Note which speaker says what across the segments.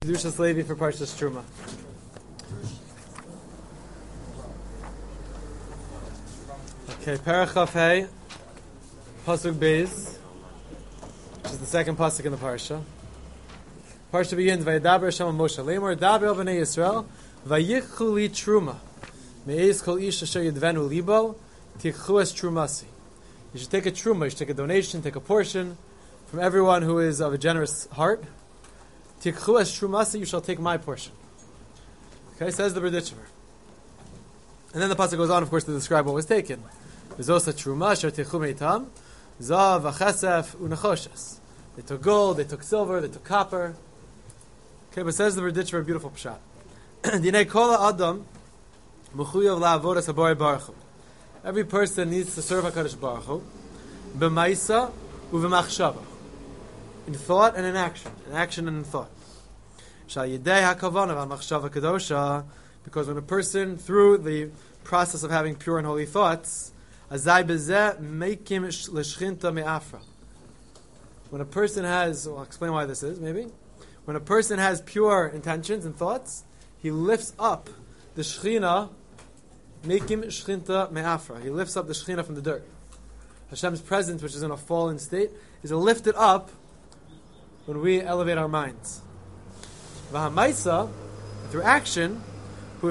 Speaker 1: Kedushas Levi for Parshas Truma. Okay, Parachaf Hey, Pasuk Beis, which is the second pasuk in the parsha. Parsha begins, Vayedaber Hashem Moshe, Lemor Daber el Bnei Yisrael, Vayichu li Truma, Me'ez kol ish asher yidvenu libo, Tikchu es Trumasi. You should take a truma, you should take a donation, take a portion from everyone who is of a generous heart. Tikchu es Trumasi, you shall take my portion. Okay, says the Berditchever. And then the pasuk goes on, of course, to describe what was taken. V'zos truma asher tichu meitam, zav v'chesef u'nechoshes. They took gold, they took silver, they took copper. Okay, but says the Berditchever, a beautiful pshat. Dinei kol ha'adam mechuyav la'avodas haborei baruch hu. Every person needs to serve HaKadosh Baruch Hu b'maisa u'v'machshava, in thought and in action and in thought. Shal yidei hakavana v'machshava kadosha, because when a person, through the process of having pure and holy thoughts, azai bezeh meikim l'shchinta me'afra. When a person has, I'll explain why this is, maybe. When a person has pure intentions and thoughts, he lifts up the shchina, meikim shchinta me'afra. He lifts up the shchina from the dirt. Hashem's presence, which is in a fallen state, is lifted up when we elevate our minds. V'hamaisa, through action, the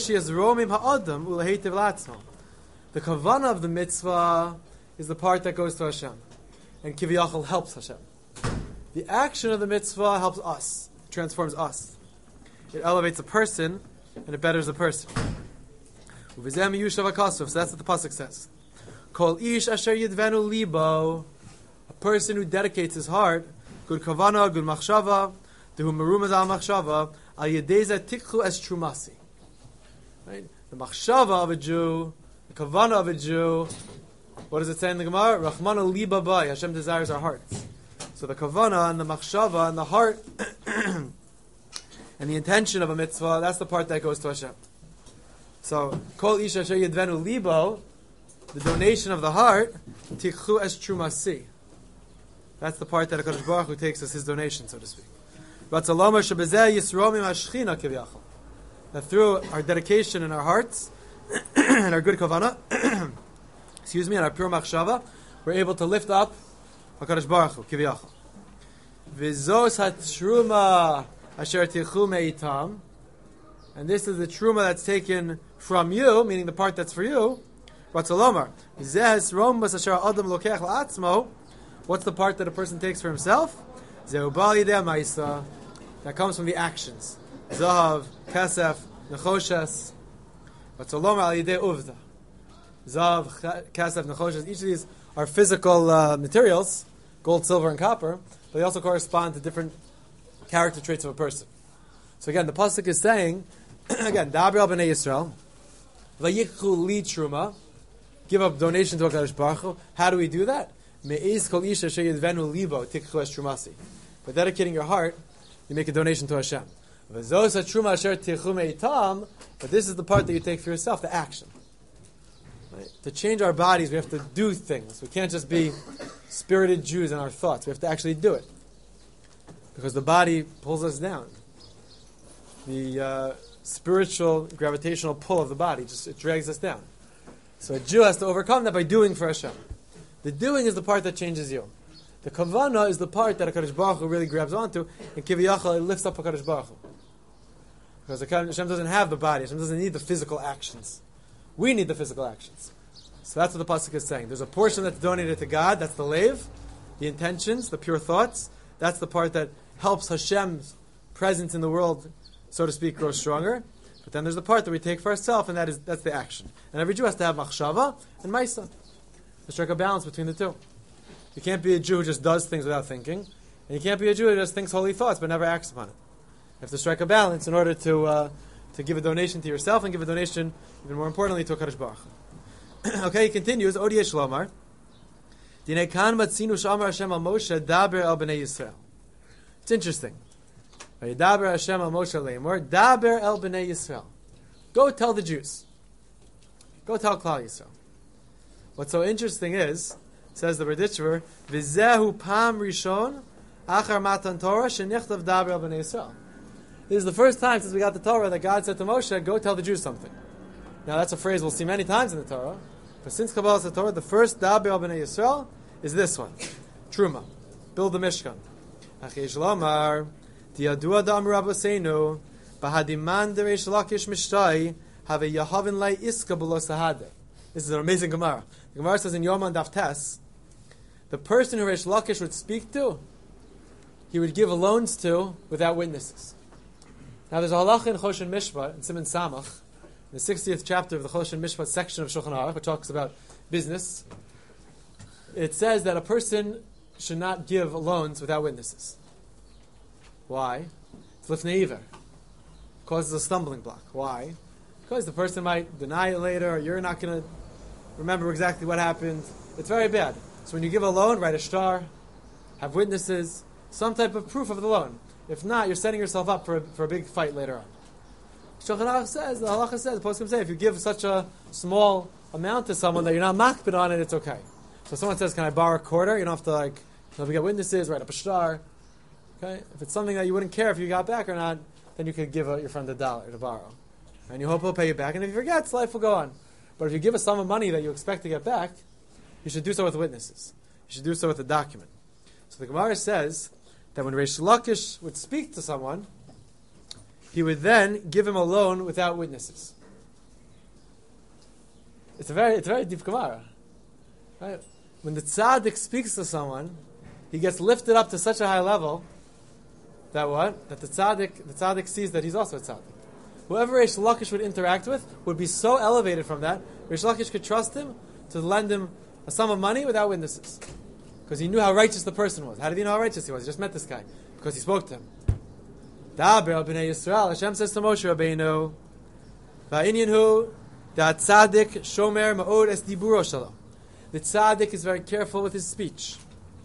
Speaker 1: kavanah of the mitzvah is the part that goes to Hashem, and kiviyachol helps Hashem. The action of the mitzvah helps us, transforms us. It elevates a person, and it betters a person. So that's what the pasuk says. Kol ish asher yidvenu libo, a person who dedicates his heart, good kavanah, good machshava, to whom merumaz al machshava, al yedeza tikchu es trumasi. Right? The machshava of a Jew, the kavanah of a Jew, what does it say in the Gemara? Rachmana liba bai, Hashem desires our hearts. So the kavanah and the machshava and the heart and the intention of a mitzvah, that's the part that goes to Hashem. So, kol ish asher yidvenu libo, the donation of the heart, tikchu es trumasi. That's the part that HaKadosh Baruch Hu takes as his donation, so to speak. Ratzalomar shebezeh yisromim hashchina kiviyachol. That through our dedication in our hearts and our good kavanah, and our pure machshava, we're able to lift up HaKadosh Baruch Hu, kiviyachol. V'zos hatruma asher tichu meitam, and this is the truma that's taken from you, meaning the part that's for you. Ratzalomar zeh esrombas asher adam lokech la'atzmo. What's the part that a person takes for himself? Zeu bal yidei ma'isa, that comes from the actions. Zahav, Kesef, Nechoshes, Vatzolom al Yidei Uvda. Zahav, Kesef, Nechoshes, each of these are physical materials, gold, silver, and copper, but they also correspond to different character traits of a person. So again, the pasuk is saying, again, Daber el Bnei Yisrael, Vayichu li Truma, give up donation to HaKadosh Baruch Hu. How do we do that? Me'ez kol isha sheyidvenu libo tikchu es trumasi. By dedicating your heart, you make a donation to Hashem. But this is the part that you take for yourself, the action. Right? To change our bodies, we have to do things. We can't just be spirited Jews in our thoughts. We have to actually do it. Because the body pulls us down. The spiritual, gravitational pull of the body, it drags us down. So a Jew has to overcome that by doing for Hashem. The doing is the part that changes you. The kavanah is the part that HaKadosh Baruch Hu really grabs onto, and kiviyachol, it lifts up HaKadosh Baruch Hu. Because Hashem doesn't have the body. Hashem doesn't need the physical actions. We need the physical actions. So that's what the pasuk is saying. There's a portion that's donated to God. That's the leiv, the intentions, the pure thoughts. That's the part that helps Hashem's presence in the world, so to speak, grow stronger. But then there's the part that we take for ourselves, and that's the action. And every Jew has to have machshava and maisa to strike a balance between the two. You can't be a Jew who just does things without thinking, and you can't be a Jew who just thinks holy thoughts but never acts upon it. You have to strike a balance in order to give a donation to yourself and give a donation, even more importantly, to HaKadosh Baruch Hu. Okay, he continues, Odiyeh Shlomar, Dinei kan matzinu shamar Hashem al Moshe daber el bnei Yisrael. It's interesting. Daber Hashem al Moshe leimor, daber el bnei Yisrael. Go tell the Jews. Go tell Klal Yisrael. What's so interesting is, says the Berditchever, V'zehu pam rishon achar matan Torah shenichtav daber el bnei Yisrael. This is the first time since we got the Torah that God said to Moshe, go tell the Jews something. Now that's a phrase we'll see many times in the Torah. But since Kabbalah the Torah, the first Daber al Bnei Yisrael is this one. Truma. Build the Mishkan. Achish Lomar, Diadua Da'am Rabbeinu, Bahadiman Deresh Lakish Mishtai, Have a Yahavin Lai Iska Below Sahade. This is an amazing Gemara. The Gemara says in Yoman Daf Tes, the person who Reish Lakish would speak to, he would give loans to without witnesses. Now there's a halacha in Choshen Mishpat, in Siman Samach, in the 60th chapter of the Choshen Mishpat section of Shulchan Aruch, which talks about business. It says that a person should not give loans without witnesses. Why? It's lifnei iver. Causes a stumbling block. Why? Because the person might deny it later, or you're not going to remember exactly what happened. It's very bad. So when you give a loan, write a star, have witnesses, some type of proof of the loan. If not, you're setting yourself up for a big fight later on. Shulchan Aruch says, the halacha says, the poskim say, if you give such a small amount to someone that you're not makbid on it, it's okay. So someone says, can I borrow a quarter? You don't have to get witnesses, write up a star. Okay? If it's something that you wouldn't care if you got back or not, then you could give your friend $1 to borrow. And you hope he'll pay you back. And if he forgets, life will go on. But if you give a sum of money that you expect to get back, you should do so with witnesses. You should do so with a document. So the Gemara says that when Reish Lakish would speak to someone, he would then give him a loan without witnesses. It's a very deep Gemara. Right? When the tzaddik speaks to someone, he gets lifted up to such a high level that what? That the tzaddik sees that he's also a tzaddik. Whoever Reish Lakish would interact with would be so elevated from that, Reish Lakish could trust him to lend him a sum of money without witnesses. Because he knew how righteous the person was. How did he know how righteous he was? He just met this guy. Because he spoke to him. Daber al Bnei Yisrael, Hashem says to Moshe Rabbeinu, Va'inyanhu, da tzaddik shomer ma'od es diburo shalo. The tzaddik is very careful with his speech.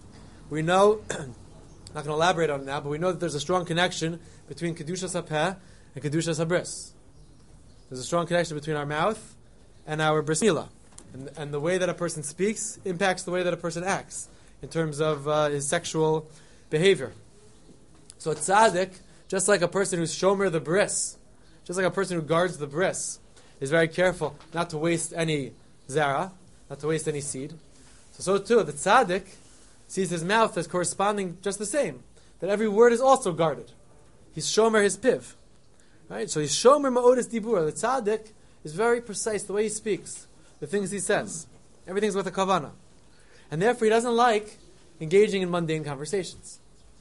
Speaker 1: We know, I'm not going to elaborate on it now, but we know that there's a strong connection between Kedushas HaPeh and Kedushas HaBris. There's a strong connection between our mouth and our bris milah. And the way that a person speaks impacts the way that a person acts in terms of his sexual behavior. So a tzaddik, just like a person who's shomer the bris, just like a person who guards the bris, is very careful not to waste any zara, not to waste any seed. So too, the tzaddik sees his mouth as corresponding just the same, that every word is also guarded. He's shomer his piv. Right? So he's shomer ma'odis dibur. The tzaddik is very precise the way he speaks, the things he says. Everything's with a kavanah. And therefore he doesn't like engaging in mundane conversations.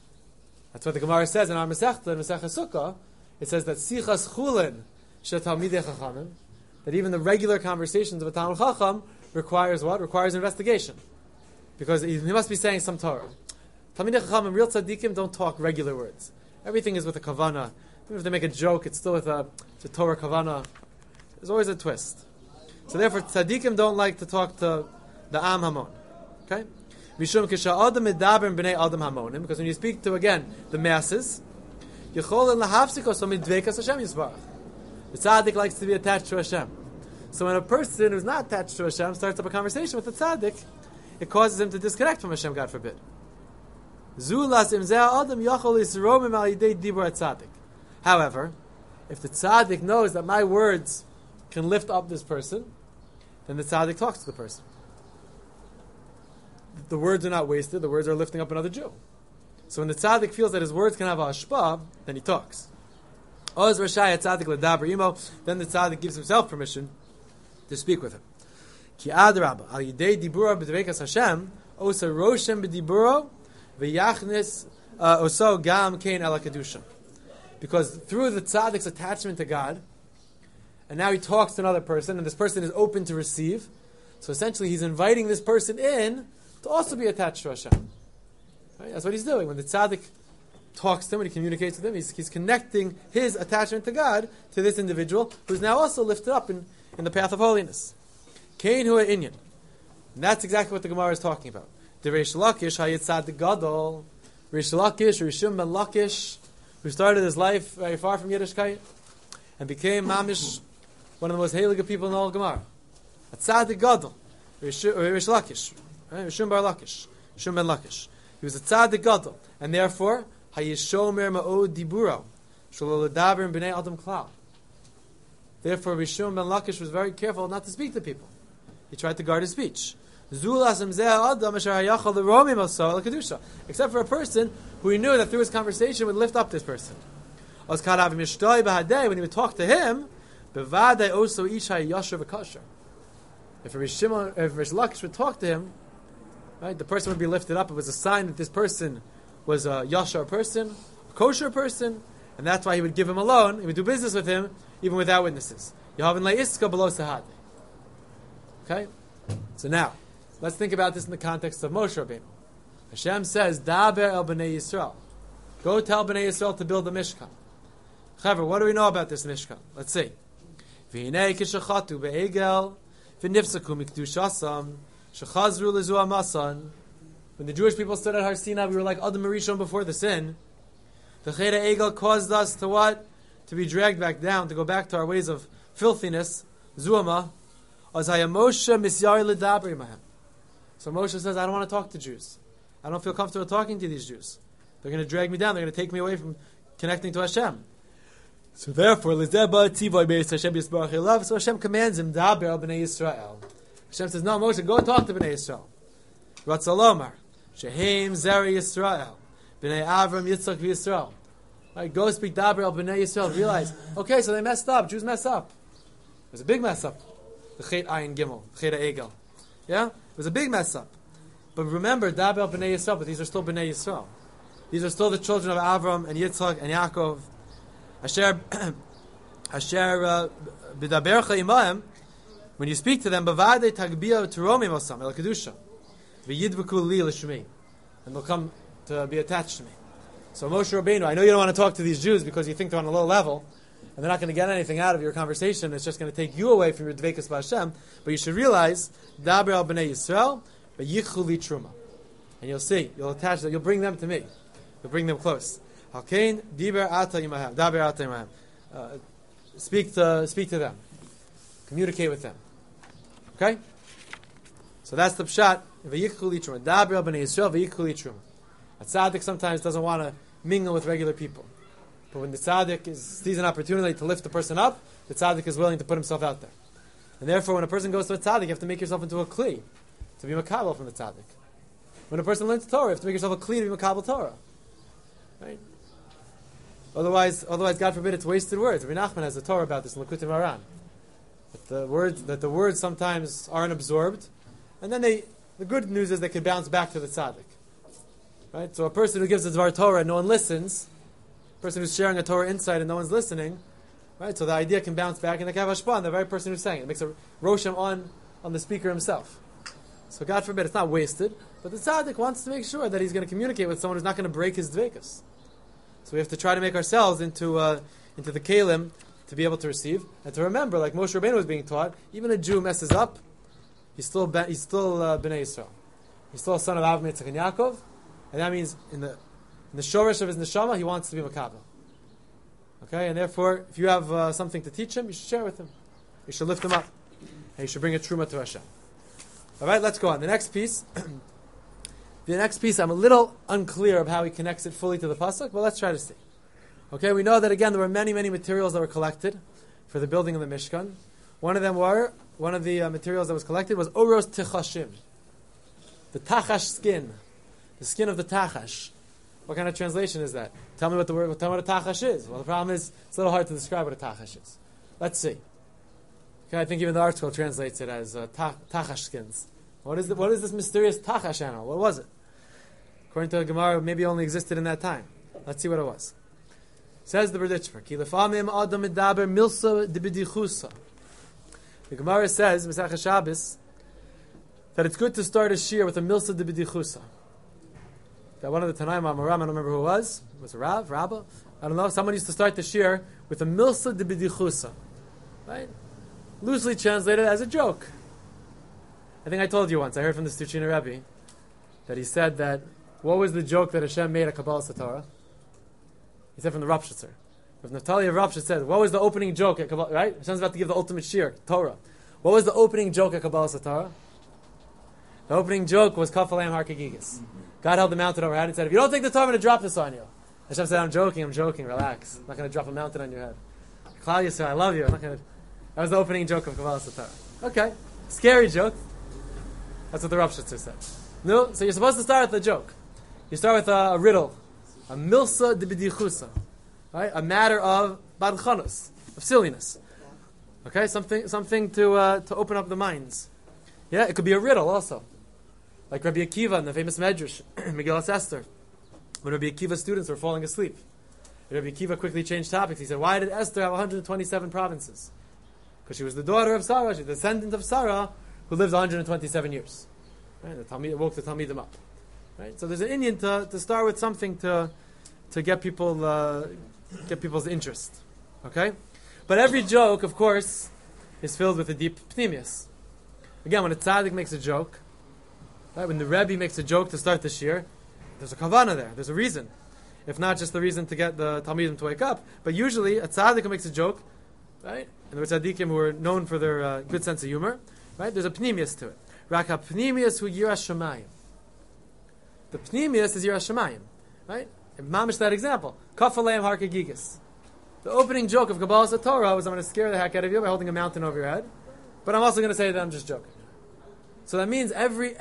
Speaker 1: That's what the Gemara says in our Masechta, in Masechta Sukkah. It says that sichas chulin shetalmidei chachamim, that even the regular conversations of a Talmid Chacham requires what? Requires investigation. Because he must be saying some Torah. Talmidei Chachamim, real tzaddikim, don't talk regular words. Everything is with a kavanah. Even if they make a joke, it's still with a Torah kavanah. There's always a twist. So therefore, tzaddikim don't like to talk to the Am Hamon. Okay? Mishum kisha'adam medaber b'nei adam hamonim, because when you speak to, again, the masses, yichol en lahafsiko so midvekas Hashem yisbarach. The tzaddik likes to be attached to Hashem. So when a person who's not attached to Hashem starts up a conversation with the tzaddik, it causes him to disconnect from Hashem, God forbid. Zulas im zeh adam yachol yisromim al yidei dibur tzaddik. However, if the tzaddik knows that my words can lift up this person, then the tzaddik talks to the person. The words are not wasted, the words are lifting up another Jew. So when the tzaddik feels that his words can have a hashpah, then he talks. Then the tzaddik gives himself permission to speak with him. Ki adrabah, al yidei dibura b'dvekas Hashem, osa roshem b'diburo, v'yachnis oso gam kein ala kedusha. Because through the tzaddik's attachment to God, and now he talks to another person, and this person is open to receive, so essentially he's inviting this person in to also be attached to Hashem. Right? That's what he's doing. When the tzaddik talks to him, when he communicates with him, he's connecting his attachment to God to this individual, who's now also lifted up in the path of holiness. Kain hu inyan. And that's exactly what the Gemara is talking about. The Reish Lakish hayit tzaddik gadol, Reish Lakish, Rishum ben Lakish, who started his life very far from Yiddishkeit, and became mamish, one of the most heilige people in the whole Gemara. A tzaddik gadol, Reish Lakish, Rishum bar Lakish, Rishum ben Lakish. He was a tzaddik gadol, and therefore hayishomer ma'od diburo. Shelo ledaber in b'nei adam klal. Therefore, Rishon ben Lakish was very careful not to speak to people. He tried to guard his speech. Except for a person who he knew that through his conversation would lift up this person. When he would talk to him, if Rish Lakish would talk to him, right, the person would be lifted up. It was a sign that this person was a yashar person, a kosher person, and that's why he would give him alone. He would do business with him even without witnesses. Okay? So now, let's think about this in the context of Moshe Rabbeinu. Hashem says, Daber el b'nei Yisrael. Go tell b'nei Yisrael to build the Mishkan. However, what do we know about this Mishkan? Let's see. V'hinei kishachatu be'egel v'nifsaku mikdushasam shechazru lezu amasan. When the Jewish people stood at Har Sinai, we were like Adam Rishon before the sin. The Cheder Egel caused us to what? To be dragged back down, to go back to our ways of filthiness. Zuama. So Moshe says, I don't want to talk to Jews. I don't feel comfortable talking to these Jews. They're going to drag me down. They're going to take me away from connecting to Hashem. So therefore, so Hashem commands him, Daber el b'nei Yisrael. Hashem says, no, Moshe, go and talk to b'nei Yisrael. Ratzalomar, Shehem Zeri Yisrael, b'nei Avram Yitzchak v'Yisrael. Right, go speak Daber el b'nei Yisrael. Realize, okay, so they messed up. Jews messed up. It was a big mess up. The Chet Ayin Gimel, Chet Egel. Yeah? It was a big mess up. But remember, Daber el b'nei Yisrael, but these are still b'nei Yisrael. These are still the children of Avram and Yitzchak and Yaakov. Asher b'dabercha imahem, when you speak to them, b'vadei tagbia teromim osam el kedusha, v'yidbeku li l'shmi, and they'll come to be attached to me. So Moshe Rabbeinu, I know you don't want to talk to these Jews because you think they're on a low level, and they're not going to get anything out of your conversation. It's just going to take you away from your dveikus b'Hashem. But you should realize, daber al b'nei Yisrael, v'yichu li truma, and you'll see, you'll attach them, you'll bring them to me, you'll bring them close. Halkein diber ata yimaham, daber ata yimaham. Speak to them, communicate with them. Okay, so that's the pshat. V'yichu li truma, daber al b'nei Yisrael, v'yichu li truma. A tzaddik sometimes doesn't want to mingle with regular people. But when the tzaddik sees an opportunity to lift the person up, the tzaddik is willing to put himself out there. And therefore, when a person goes to a tzaddik, you have to make yourself into a kli, to be makabel from the tzaddik. When a person learns Torah, you have to make yourself a kli to be makabel Torah. Right? Otherwise, God forbid, it's wasted words. Rabbi Nachman has a Torah about this in Likutei Moharan. That the words sometimes aren't absorbed, and then the good news is they can bounce back to the tzaddik. Right? So a person who gives a Dvar Torah and no one listens, a person who's sharing a Torah insight and no one's listening, right? So the idea can bounce back and they can have hashpah on the very person who's saying it. It makes a roshem on the speaker himself. So God forbid, it's not wasted, but the tzaddik wants to make sure that he's going to communicate with someone who's not going to break his dveikus. So we have to try to make ourselves into the kelim to be able to receive and to remember, like Moshe Rabbeinu was being taught, even a Jew messes up, he's still bnei Yisrael. He's still a son of Avram, Yitzchak, and Yaakov. And that means in the shoresh of his neshama, he wants to be makabel. Okay, and therefore, if you have something to teach him, you should share with him. You should lift him up, and you should bring a truma to Hashem. All right, let's go on. The next piece, I'm a little unclear of how he connects it fully to the pasuk, but let's try to see. Okay, we know that again there were many materials that were collected for the building of the Mishkan. One of the materials that was collected was oros tichashim, the tachash skin. The skin of the tachash. What kind of translation is that? Tell me what a tachash is. Well, the problem is it's a little hard to describe what a tachash is. Let's see. Okay, I think even the article translates it as tachash skins. What is this mysterious tachash animal? What was it? According to the Gemara, maybe it only existed in that time. Let's see what it was. Says the Berditchmer, Ki lefamim adam medaber milsa debidichusa. The Gemara says, Mesach Shabbos, that it's good to start a shir with a milsa debidichusa. That one of the Tanaim Amoram, I don't remember who it was a Rabbah? I don't know. Someone used to start the shir with a milsa de bidichusa. Right? Loosely translated as a joke. I think I told you once, I heard from the Stuchina Rebbe, that he said that, what was the joke that Hashem made at Kabbalah Satorah? He said from the Rapshitzer. If Naftali of Rapshitzer said, what was the opening joke at Kabbalah, right? Hashem's about to give the ultimate shir, Torah. What was the opening joke at Kabbalah Satorah? The opening joke was Kafalam Harkagigis. God held the mountain over our head and said, if you don't take the Torah, I'm going to drop this on you. Hashem said, I'm joking, relax. I'm not going to drop a mountain on your head. Claudia said, I love you. I'm not going to... That was the opening joke of Kabbalah Satorah. Okay, scary joke. That's what the Rav Shitzer said. No, so you're supposed to start with a joke. You start with a riddle. A milsa de b'dichusa. Right? A matter of badchanos, of silliness. Okay, something to open up the minds. Yeah, it could be a riddle also. Like Rabbi Akiva in the famous Medrash, Megillas Esther. When Rabbi Akiva's students were falling asleep, Rabbi Akiva quickly changed topics. He said, why did Esther have 127 provinces? Because she was the daughter of Sarah, she's the descendant of Sarah, who lived 127 years. Right? The Talmud woke the Talmidim up. Right? So there's an Indian to start with something to get people's interest. Okay? But every joke, of course, is filled with a deep pnimius. Again, when a tzaddik makes a joke, right, when the Rebbe makes a joke to start the shir, there's a kavanah there. There's a reason. If not just the reason to get the Talmidim to wake up. But usually, a tzaddik who makes a joke, right, and there were tzaddikim who were known for their good sense of humor, right, there's a pnimius to it. Raka pnimius hu yiras shamayim. The pnimius is yiras shamayim. Right? Mamish that example. Kafaleim harkagigas. The opening joke of Kabbalah Satorah was, I'm going to scare the heck out of you by holding a mountain over your head. But I'm also going to say that I'm just joking. So that means every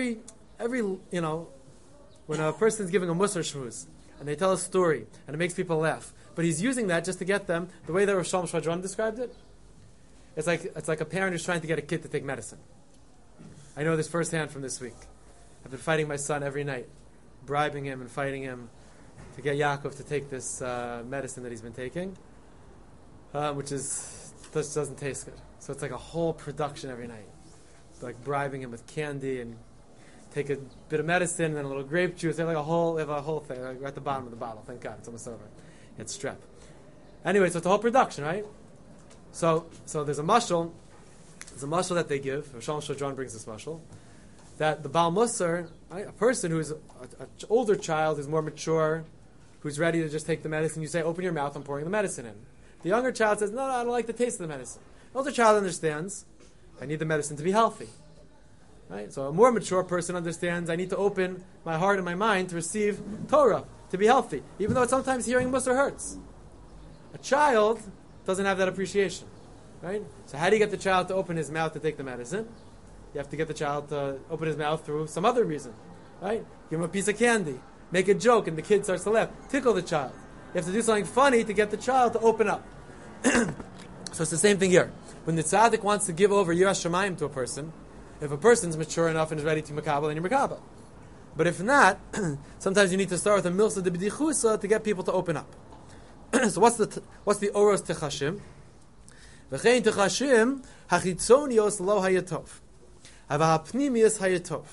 Speaker 1: when a person's giving a musar shmuz, and they tell a story, and it makes people laugh, but he's using that just to get them, the way that Rosh Shadron described it, it's like a parent who's trying to get a kid to take medicine. I know this firsthand from this week. I've been fighting my son every night, bribing him and fighting him to get Yaakov to take this medicine that he's been taking, which just doesn't taste good. So it's like a whole production every night. Like bribing him with candy and take a bit of medicine and then a little grape juice. They have a whole thing. Like we're at the bottom of the bottle. Thank God, it's almost over. It's strep. Anyway, so it's a whole production, right? So there's a mashal. There's a mashal that they give. Rosh Shadron brings this mashal. That the Baal Musar, right, a person who's an older child, who's more mature, who's ready to just take the medicine, you say, open your mouth, I'm pouring the medicine in. The younger child says, no, I don't like the taste of the medicine. The older child understands, I need the medicine to be healthy. Right? So a more mature person understands, I need to open my heart and my mind to receive Torah, to be healthy, even though sometimes hearing Musar hurts. A child doesn't have that appreciation. Right? So how do you get the child to open his mouth to take the medicine? You have to get the child to open his mouth through some other reason. Right? Give him a piece of candy. Make a joke and the kid starts to laugh. Tickle the child. You have to do something funny to get the child to open up. So it's the same thing here. When the tzaddik wants to give over yiras shamayim to a person, if a person's mature enough and is ready to makabel, then you're makabel. But if not, sometimes you need to start with a milsa de b'dichusa to get people to open up. So what's the oros techashim? V'chein techashim hachitzonios lo hayatov. Havahapnimius hayatov.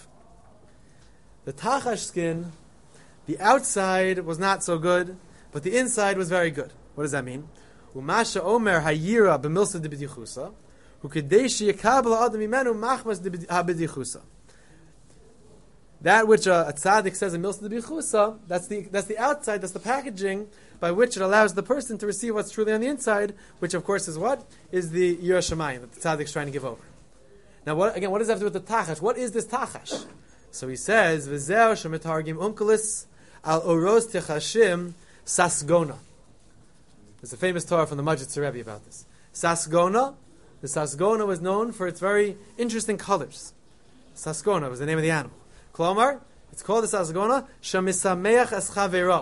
Speaker 1: The tachash skin, the outside was not so good, but the inside was very good. What does that mean? Umasha omer hayira b'milsa de b'dichusa, ukedeshi yakabel adam imenu machmas de b'dichusa. That which a tzaddik says in milsa de b'dichusa, that's the outside, that's the packaging by which it allows the person to receive what's truly on the inside, which of course is what? Is the yiras shamayim that the tzaddik's trying to give over. Now, what does that have to do with the tachash? What is this tachash? So he says, "V'zeh shemetargim umkelis al oros techashim sasgona." There's a famous Torah from the Majid Rebbe about this. Sasgona, the sasgona was known for its very interesting colors. Sasgona was the name of the animal. Klomar, it's called the sasgona shemisameach es chavero.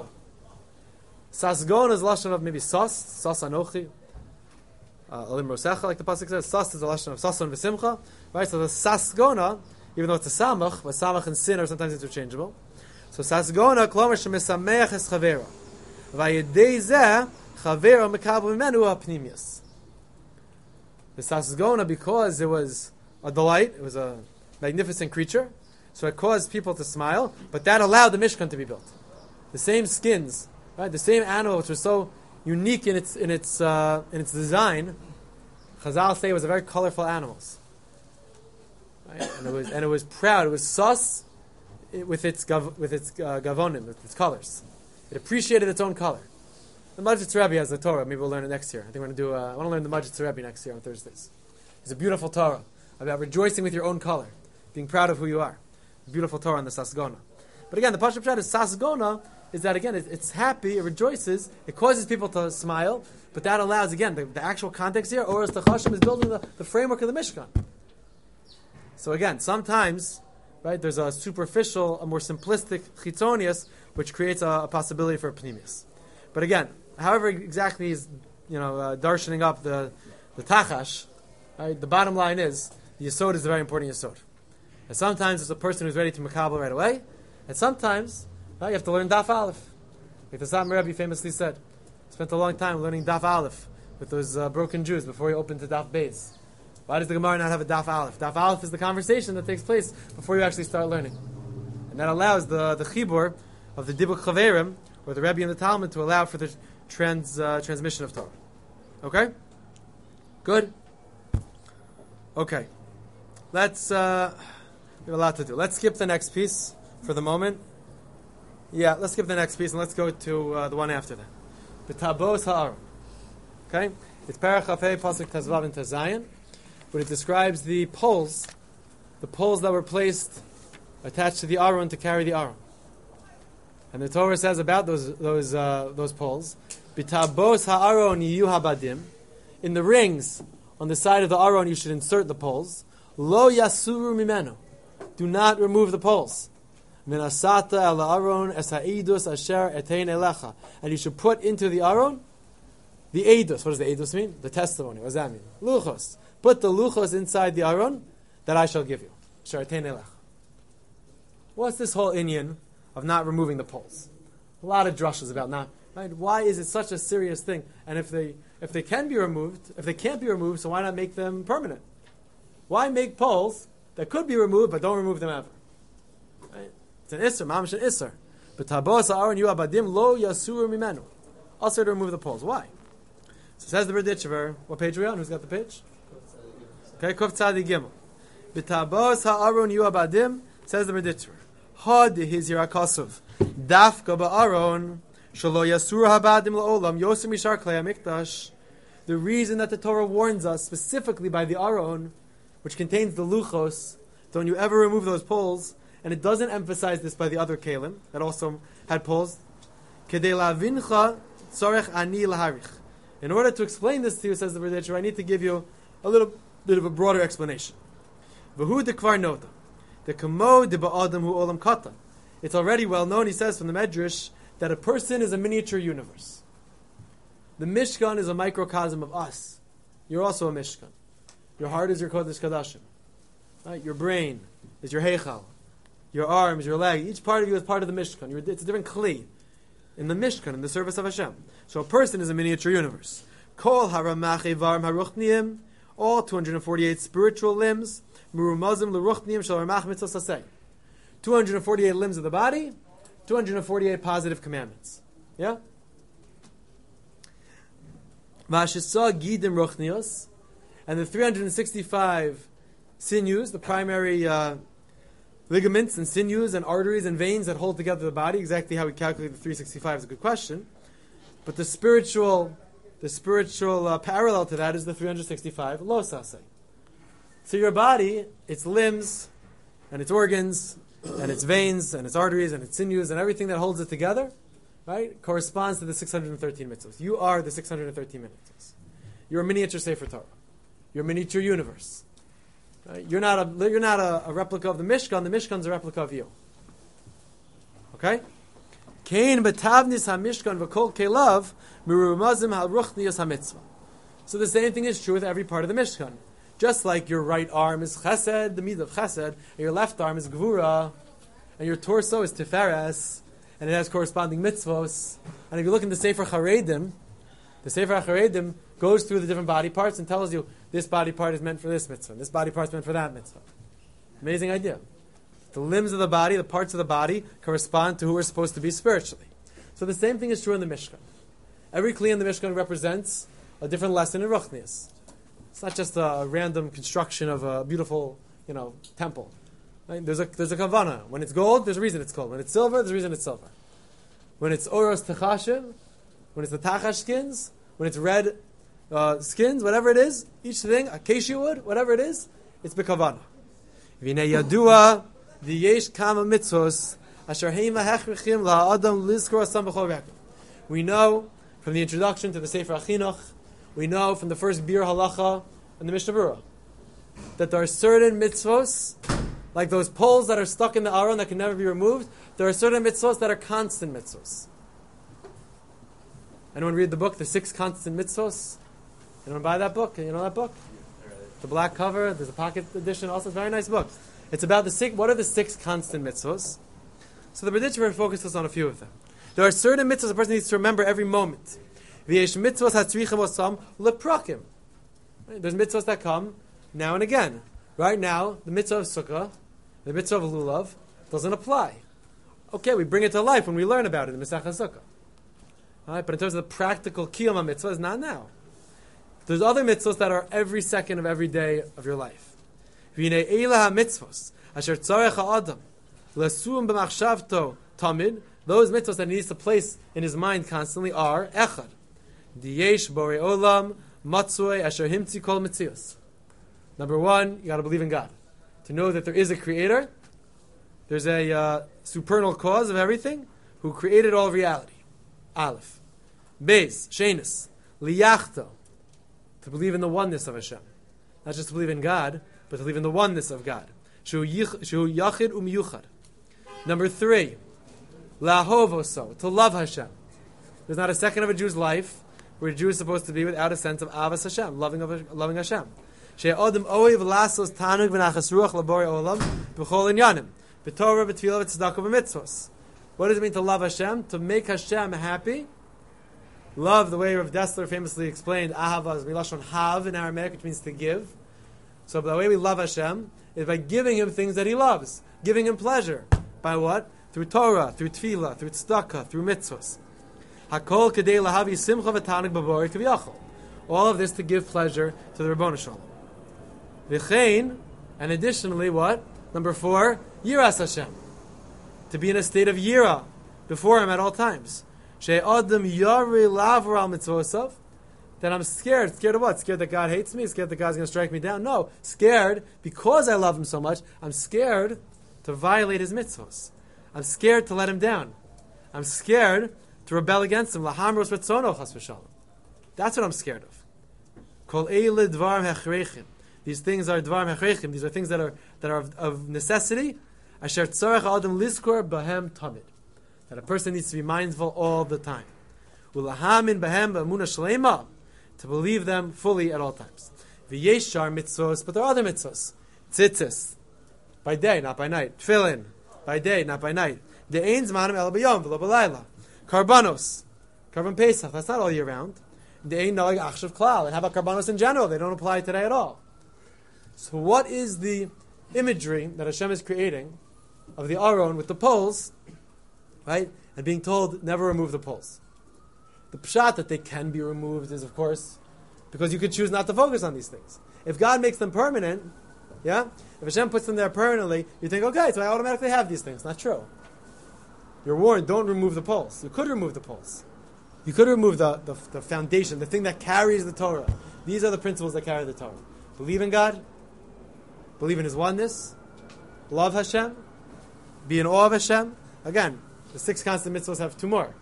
Speaker 1: Sasgona is lashon of maybe sas anochi. Alim rosecha, like the pasuk says, sas is a lashon of sason v'simcha. Right, so the sasgona, even though it's a samach, but samach and sin are sometimes interchangeable. So sasgona, klomar shemisameach es chavero. Vayedei zeh chavero mekabel mimenu hapnimius. The sasgona, because it was a delight, it was a magnificent creature, so it caused people to smile, but that allowed the Mishkan to be built. The same skins, right, the same animal, which was so unique in its design, Chazal say it was a very colorful animals. Right? And it was proud. It was sus with its gavonim, with its colors. It appreciated its own color. The Majid Rebbe has the Torah. Maybe we'll learn it next year. I think we're going to do. I want to learn the Majid Rebbe next year on Thursdays. It's a beautiful Torah about rejoicing with your own color, being proud of who you are. Beautiful Torah on the Sasgona. But again, the Pashup Pshat is Sasgona is that, again, it's happy, it rejoices, it causes people to smile, but that allows, again, the actual context here, Oros Tachashim is building the framework of the Mishkan. So again, sometimes, right, there's a superficial, a more simplistic chitzonius, which creates a possibility for a pnimius. But again, however exactly he's, darshaning up the tachash, right, the bottom line is, the yesod is a very important yesod. And sometimes there's a person who's ready to makabel right away, and sometimes, right, you have to learn daf aleph. Like the Satmar Rebbe famously said, spent a long time learning daf aleph with those broken Jews before he opened to daf beis. Why does the Gemara not have a daf aleph? Daf aleph is the conversation that takes place before you actually start learning. And that allows the chibur of the Dibuk Chaverim, or the Rebbe and the Talmud, to allow for the transmission of Torah. Okay? Good? Okay. Let's, we have a lot to do. Let's skip the next piece for the moment. Yeah, let's skip the next piece and let's go to the one after that. The Tabos Ha'aron. Okay? It's Perach Hafei, Pasuk Tazvav and Tazayin, but it describes the poles that were placed, attached to the Aron to carry the Aron. And the Torah says about those poles, B'tabos Ha'aron yiyu habadim, in the rings on the side of the Aron you should insert the poles. Lo yasuru mimenu, do not remove the poles. Minasata el Aron es ha'idus asher etein elecha, and you should put into the Aron the eidus. What does the eidus mean? The testimony. What does that mean? Luchos. Put the luchos inside the Aron that I shall give you. Asher etein elecha. What's this whole inyan of not removing the poles? A lot of drushes about not. Right? Why is it such a serious thing? And if they can be removed, if they can't be removed, so why not make them permanent? Why make poles that could be removed but don't remove them ever? Right? It's an isser, mamash an isser. But tabos ha'aron yu abadim lo yasuru mimenu. Also to remove the poles. Why? So says the Berditchever. What page are we on? Who's got the page? Okay, Kuf Tzadi Gimel. B'tabos ha'aron yu abadim, says the Berditchever. Ha dehiz yirakasuv. Dafka ba'aron shalo yasuru habadim la'olam yosim mishar klei ha'mikdash. The reason that the Torah warns us specifically by the Aron, which contains the luchos, don't you ever remove those poles, and it doesn't emphasize this by the other kelim that also had poles. Kedei lavincha tzorech ani laharich. In order to explain this to you, says the Berditchever, I need to give you a little bit of a broader explanation. V'hu dekvar nota, the kamo de ba'adam hu olam katan. It's already well known, he says from the Medrash, that a person is a miniature universe. The Mishkan is a microcosm of us. You're also a Mishkan. Your heart is your Kodesh Kadashim. Right? Your brain is your Heichal. Your arms, your leg. Each part of you is part of the Mishkan. It's a different Kli in the Mishkan, in the service of Hashem. So a person is a miniature universe. Kol haramach evarim haruchniim, all 248 spiritual limbs, murumazim leruchniim shal ramach mitzvos aseh. 248 limbs of the body, 248 positive commandments. Yeah? Vashisa gidim ruchnios, and the 365 sinews, the primary ligaments and sinews and arteries and veins that hold together the body. Exactly how we calculate the 365 is a good question. But the spiritual parallel to that is the 365 losase. So your body, its limbs and its organs and its veins and its arteries and its sinews and everything that holds it together, right, corresponds to the 613 mitzvahs. You are the 613 mitzvahs. You're a miniature Sefer Torah. You're a miniature universe. Right? You're not a replica of the Mishkan. The Mishkan's a replica of you. Okay? Kain betavnis hamishkan v'kol kelav mirumazim haruchnius hamitzvah. So the same thing is true with every part of the Mishkan. Just like your right arm is chesed, the midah of chesed, and your left arm is gvura, and your torso is tiferes, and it has corresponding mitzvos. And if you look in the Sefer Charedim, the Sefer Charedim goes through the different body parts and tells you this body part is meant for this mitzvah, and this body part is meant for that mitzvah. Amazing idea. The limbs of the body, the parts of the body, correspond to who we're supposed to be spiritually. So the same thing is true in the Mishkan. Every kli in the Mishkan represents a different lesson in Ruchnius. It's not just a random construction of a beautiful, temple. Right? There's a kavana. When it's gold, there's a reason it's gold. When it's silver, there's a reason it's silver. When it's oros techashim, when it's the tachash skins, when it's red skins, whatever it is, each thing, acacia wood, whatever it is, it's bekavana. V'nei yadua the yesh kama mitzvos asher heima hechrichim la'adam lizkor asam b'chol rega. We know from the introduction to the Sefer HaChinuch, we know from the first Bir Halacha and the Mishnah Berurah, that there are certain mitzvos, like those poles that are stuck in the aron that can never be removed. There are certain mitzvos that are constant mitzvos. Anyone read the book, The Six Constant Mitzvos? Anyone buy that book? You know that book? The black cover, there's a pocket edition also. It's a very nice book. It's about what are the six constant mitzvos? So the Berditchever focuses on a few of them. There are certain mitzvahs a person needs to remember every moment. V'yesh mitzvahs hatzrichim osam leprakim. There's mitzvahs that come now and again. Right now, the mitzvah of sukkah, the mitzvah of lulav, doesn't apply. Okay, we bring it to life when we learn about it in Masechah Sukkah. All right, but in terms of the practical kiyum mitzvah, it's not now. There's other mitzvahs that are every second of every day of your life. V'nei eila ha-mitzvos asher tzarech ha'adam l'sum b'machshavto tamid. Those mitzvahs that he needs to place in his mind constantly are echad diyesh borei olam matzoi asher himtzi kol mitzios. Number one, you got to believe in God, to know that there is a creator. There's a supernal cause of everything who created all reality. Aleph. Beis, Shenis, Liyachto, to believe in the oneness of Hashem. Not just to believe in God, but to believe in the oneness of God. Shu Yachid Umiyuchad. Number three, Lahovoso, to love Hashem. There's not a second of a Jew's life where a Jew is supposed to be without a sense of Avas Hashem, loving Hashem. She'odem oiv lasos tanug v'nachas ruach labori olam b'chol inyanim b'torah b'tfilah b'tzedakah b'mitzvos. What does it mean to love Hashem? To make Hashem happy. Love, the way Rav Dessler famously explained, ahava is milashon hav in Aramaic, which means to give. So the way we love Hashem is by giving Him things that He loves, giving Him pleasure. By what? Through Torah, through tfilah, through tzedakah, through mitzvos. Hakol kedei lahavi simcha v'tanug b'borei k'v'yachol. All of this to give pleasure to the Rebbeinu Shalom. V'chein, and additionally, what? Number four, yiras Hashem. To be in a state of yira before Him at all times. She'adam yari lavor al mitzvosav. Then I'm scared. Scared of what? Scared that God hates me? Scared that God's going to strike me down? No. Scared because I love Him so much. I'm scared to violate His mitzvos. I'm scared to let Him down. I'm scared to rebel against Him. Lahamros retzono chas v'shalom. That's what I'm scared of. Kol eile dvarim hechrechim. These things are dvarim hechrechim. These are things that are of necessity. Asher tzarech adam lizkor bahem tamid. That a person needs to be mindful all the time. Ulahamin bahem ba'amuna shlema. To believe them fully at all times. V'yeshar mitzvos, but there are other mitzvos. Tzitzis, by day, not by night. Tefillin, by day, not by night. De'ein zmanim el b'yom v'lo b'layla. Karbanos, Karban Pesach, that's not all year round. De'ein noeg achshav klal. And how about karbanos in general? They don't apply today at all. So what is the imagery that Hashem is creating of the Aron with the poles, right? And being told, never remove the poles. The pshat that they can be removed is, of course, because you could choose not to focus on these things. If God makes them permanent, yeah? If Hashem puts them there permanently, you think, okay, so I automatically have these things. Not true. You're warned, don't remove the poles. You could remove the poles. You could remove the foundation, the thing that carries the Torah. These are the principles that carry the Torah. Believe in God. Believe in His oneness. Love Hashem. Be in awe of Hashem. Again, the six constant mitzvahs have two more.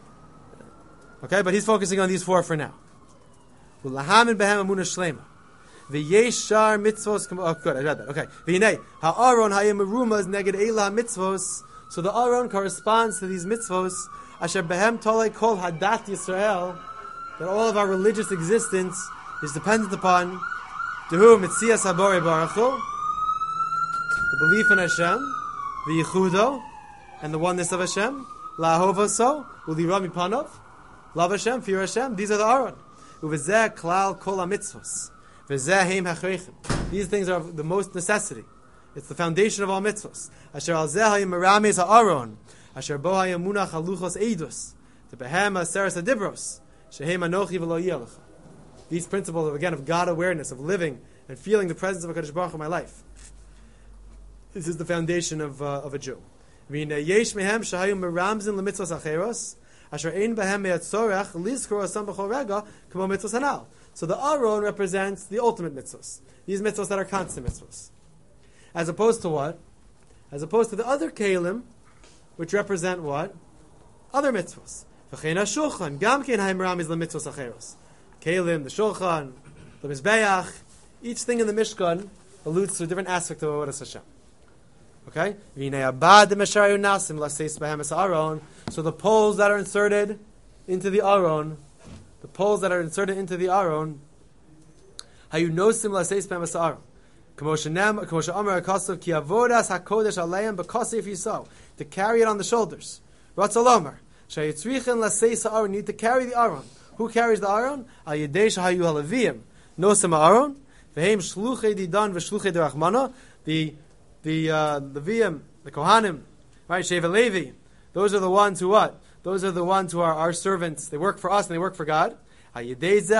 Speaker 1: Okay, but he's focusing on these four for now. Ulahamin behem amuna shlema. V'yeshar mitzvos. Oh, good, I read that. Okay. V'hinei ha'aron ha'yemeruma is neged eila mitzvos. So the aron corresponds to these mitzvos. Asher behem tolei kol hadat Yisrael. That all of our religious existence is dependent upon Dehu mitzias habori baruchu. The belief in Hashem, v'yichudo, and the oneness of Hashem. La'ahovaso u'lirami panov. Love Hashem, fear Hashem. These are the Aron. Uvezeh klal kol ha-mitzvos. Vezeh heim hachreichim. These things are of the most necessity. It's the foundation of all mitzvos. Asher al zeh hayim merames ha-Aron. Asher bo hayim munach haluchos eidus. Tebehem ha-seres ha-dibros. Shehem anochi v'lo yelecha. These principles, again, of God awareness, of living and feeling the presence of HaKadosh Baruch Hu in my life. This is the foundation of a Jew. Yesh mehem shahayim meramzin lemitzvos acheros. So the Aron represents the ultimate mitzvahs. These mitzvahs that are constant mitzvahs. As opposed to what? As opposed to the other kelim, which represent what? Other mitzvahs. V'chein hashulchan, gam kein ha'imram is l'mitzvahs acheros. Kelim, the shulchan, the mizbeach, each thing in the Mishkan alludes to a different aspect of Avodas Hashem. Okay? So the poles that are inserted into the Aron, hayunosim laseis be'emes ha'aron. K'moshe Amar HaKasav ki avodas hakodesh aleim b'kasef yisau, to carry it on the shoulders. Ratzal Omer shayitzrichen laseis ha'aron, need to carry the Aron. Who carries the Aron? Al yedei shahayu haLeviyim nosim ha'aron v'heim shluchei didan v'shluchei derachmana. The Leviyim, the Kohanim, right? Sheva Levi. Those are the ones who what? Those are the ones who are our servants. They work for us and they work for God. Those are the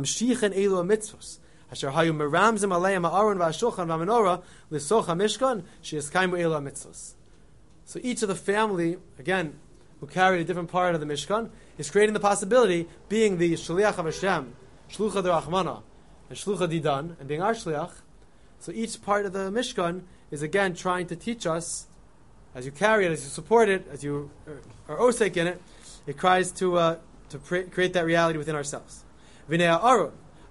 Speaker 1: So each of the family, again, who carried a different part of the Mishkan, is creating the possibility, being the Shliach of Hashem, Shlucha Derachmana, and Shlucha Didan, and being our Shliach. So each part of the Mishkan is again trying to teach us, as you carry it, as you support it, as you are osek in it, it tries to create that reality within ourselves. But of all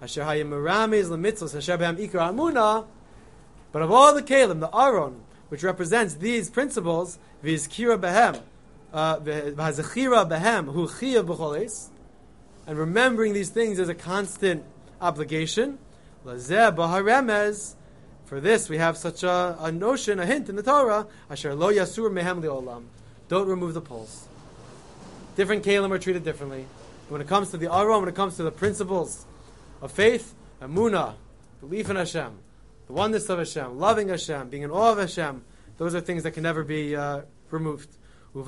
Speaker 1: the kelim, the Aron, which represents these principles, and remembering these things is a constant obligation. For this, we have such a notion, a hint in the Torah. Asher lo yasur mehem leolam. Don't remove the poles. Different kelim are treated differently. When it comes to the Aron, when it comes to the principles of faith, emunah, belief in Hashem, the oneness of Hashem, loving Hashem, being in awe of Hashem, those are things that can never be removed. And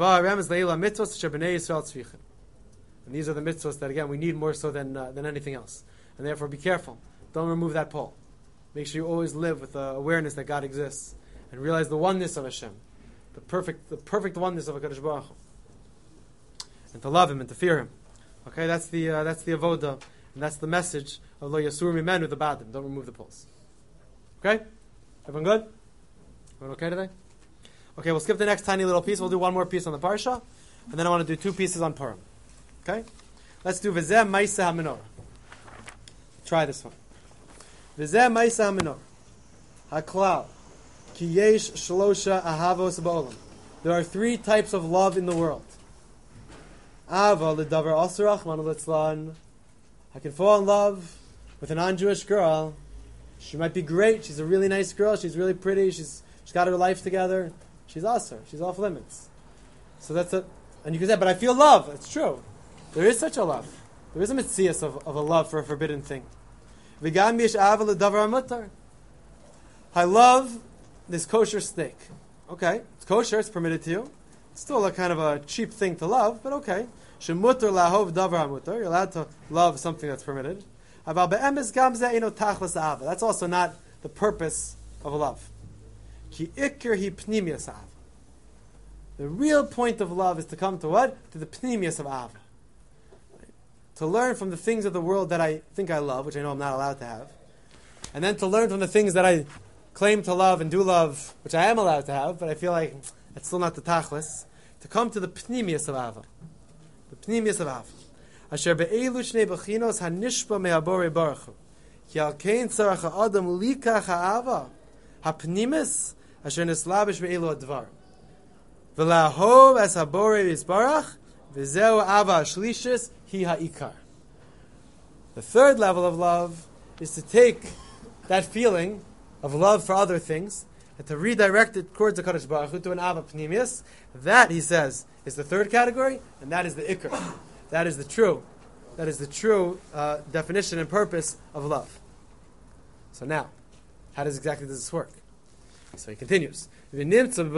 Speaker 1: these are the mitzvahs that, again, we need more so than anything else. And therefore, be careful. Don't remove that pole. Make sure you always live with the awareness that God exists and realize the oneness of Hashem, the perfect oneness of HaKadosh Baruch Hu, and to love Him and to fear Him. Okay, that's the avoda, and that's the message of Lo Yasur Mimenu, the Badim. Don't remove the poles. Okay, everyone good? Everyone okay today? Okay, we'll skip the next tiny little piece. We'll do one more piece on the parsha, and then I want to do 2 pieces on Purim. Okay, let's do V'zeh Ma'aseh HaMenorah. Try this one. V'zeh Ma'aseh HaMenorah. Haklal. Ki yesh shlosha ahavos ba'olam. There are 3 types of love in the world. Ava l'davar asur rachmana litzlan. I can fall in love with a non-Jewish girl. She might be great. She's a really nice girl. She's really pretty. She's got her life together. She's asur. She's off limits. So that's it. And you can say, but I feel love. It's true. There is such a love. There is a mitzias of a love for a forbidden thing. V'gam yesh ava l'davar mutar. I love this kosher steak. Okay, it's kosher. It's permitted to you. It's still a kind of a cheap thing to love, but okay. Shemutar lahov davar mutar. You're allowed to love something that's permitted. That's also not the purpose of a love. Ki ikir hi pnimius ahava. The real point of love is to come to what? To the pnimius of ahava. To learn from the things of the world that I think I love, which I know I'm not allowed to have. And then to learn from the things that I claim to love and do love, which I am allowed to have, but I feel like it's still not the tachlis. To come to the pnimius of ahava. The pnimius of ahava. Asher be'elu shnei bechinos hanishba me'abore baruch hu. Ki al kein tzarach ha'adam likach ha'ava. Ha'pnimis asher nislabish be'elu advar. V'la'hov as ha'bore yisbarach. V'zeu ava shlishis hi ha'ikar. The 3rd level of love is to take that feeling of love for other things and to redirect it towards the Kadosh Baruch Hu, to an ava pnimius. That, he says, is the 3rd category, and that is the ikar. That is the true definition and purpose of love. So now, how does this work? So he continues. When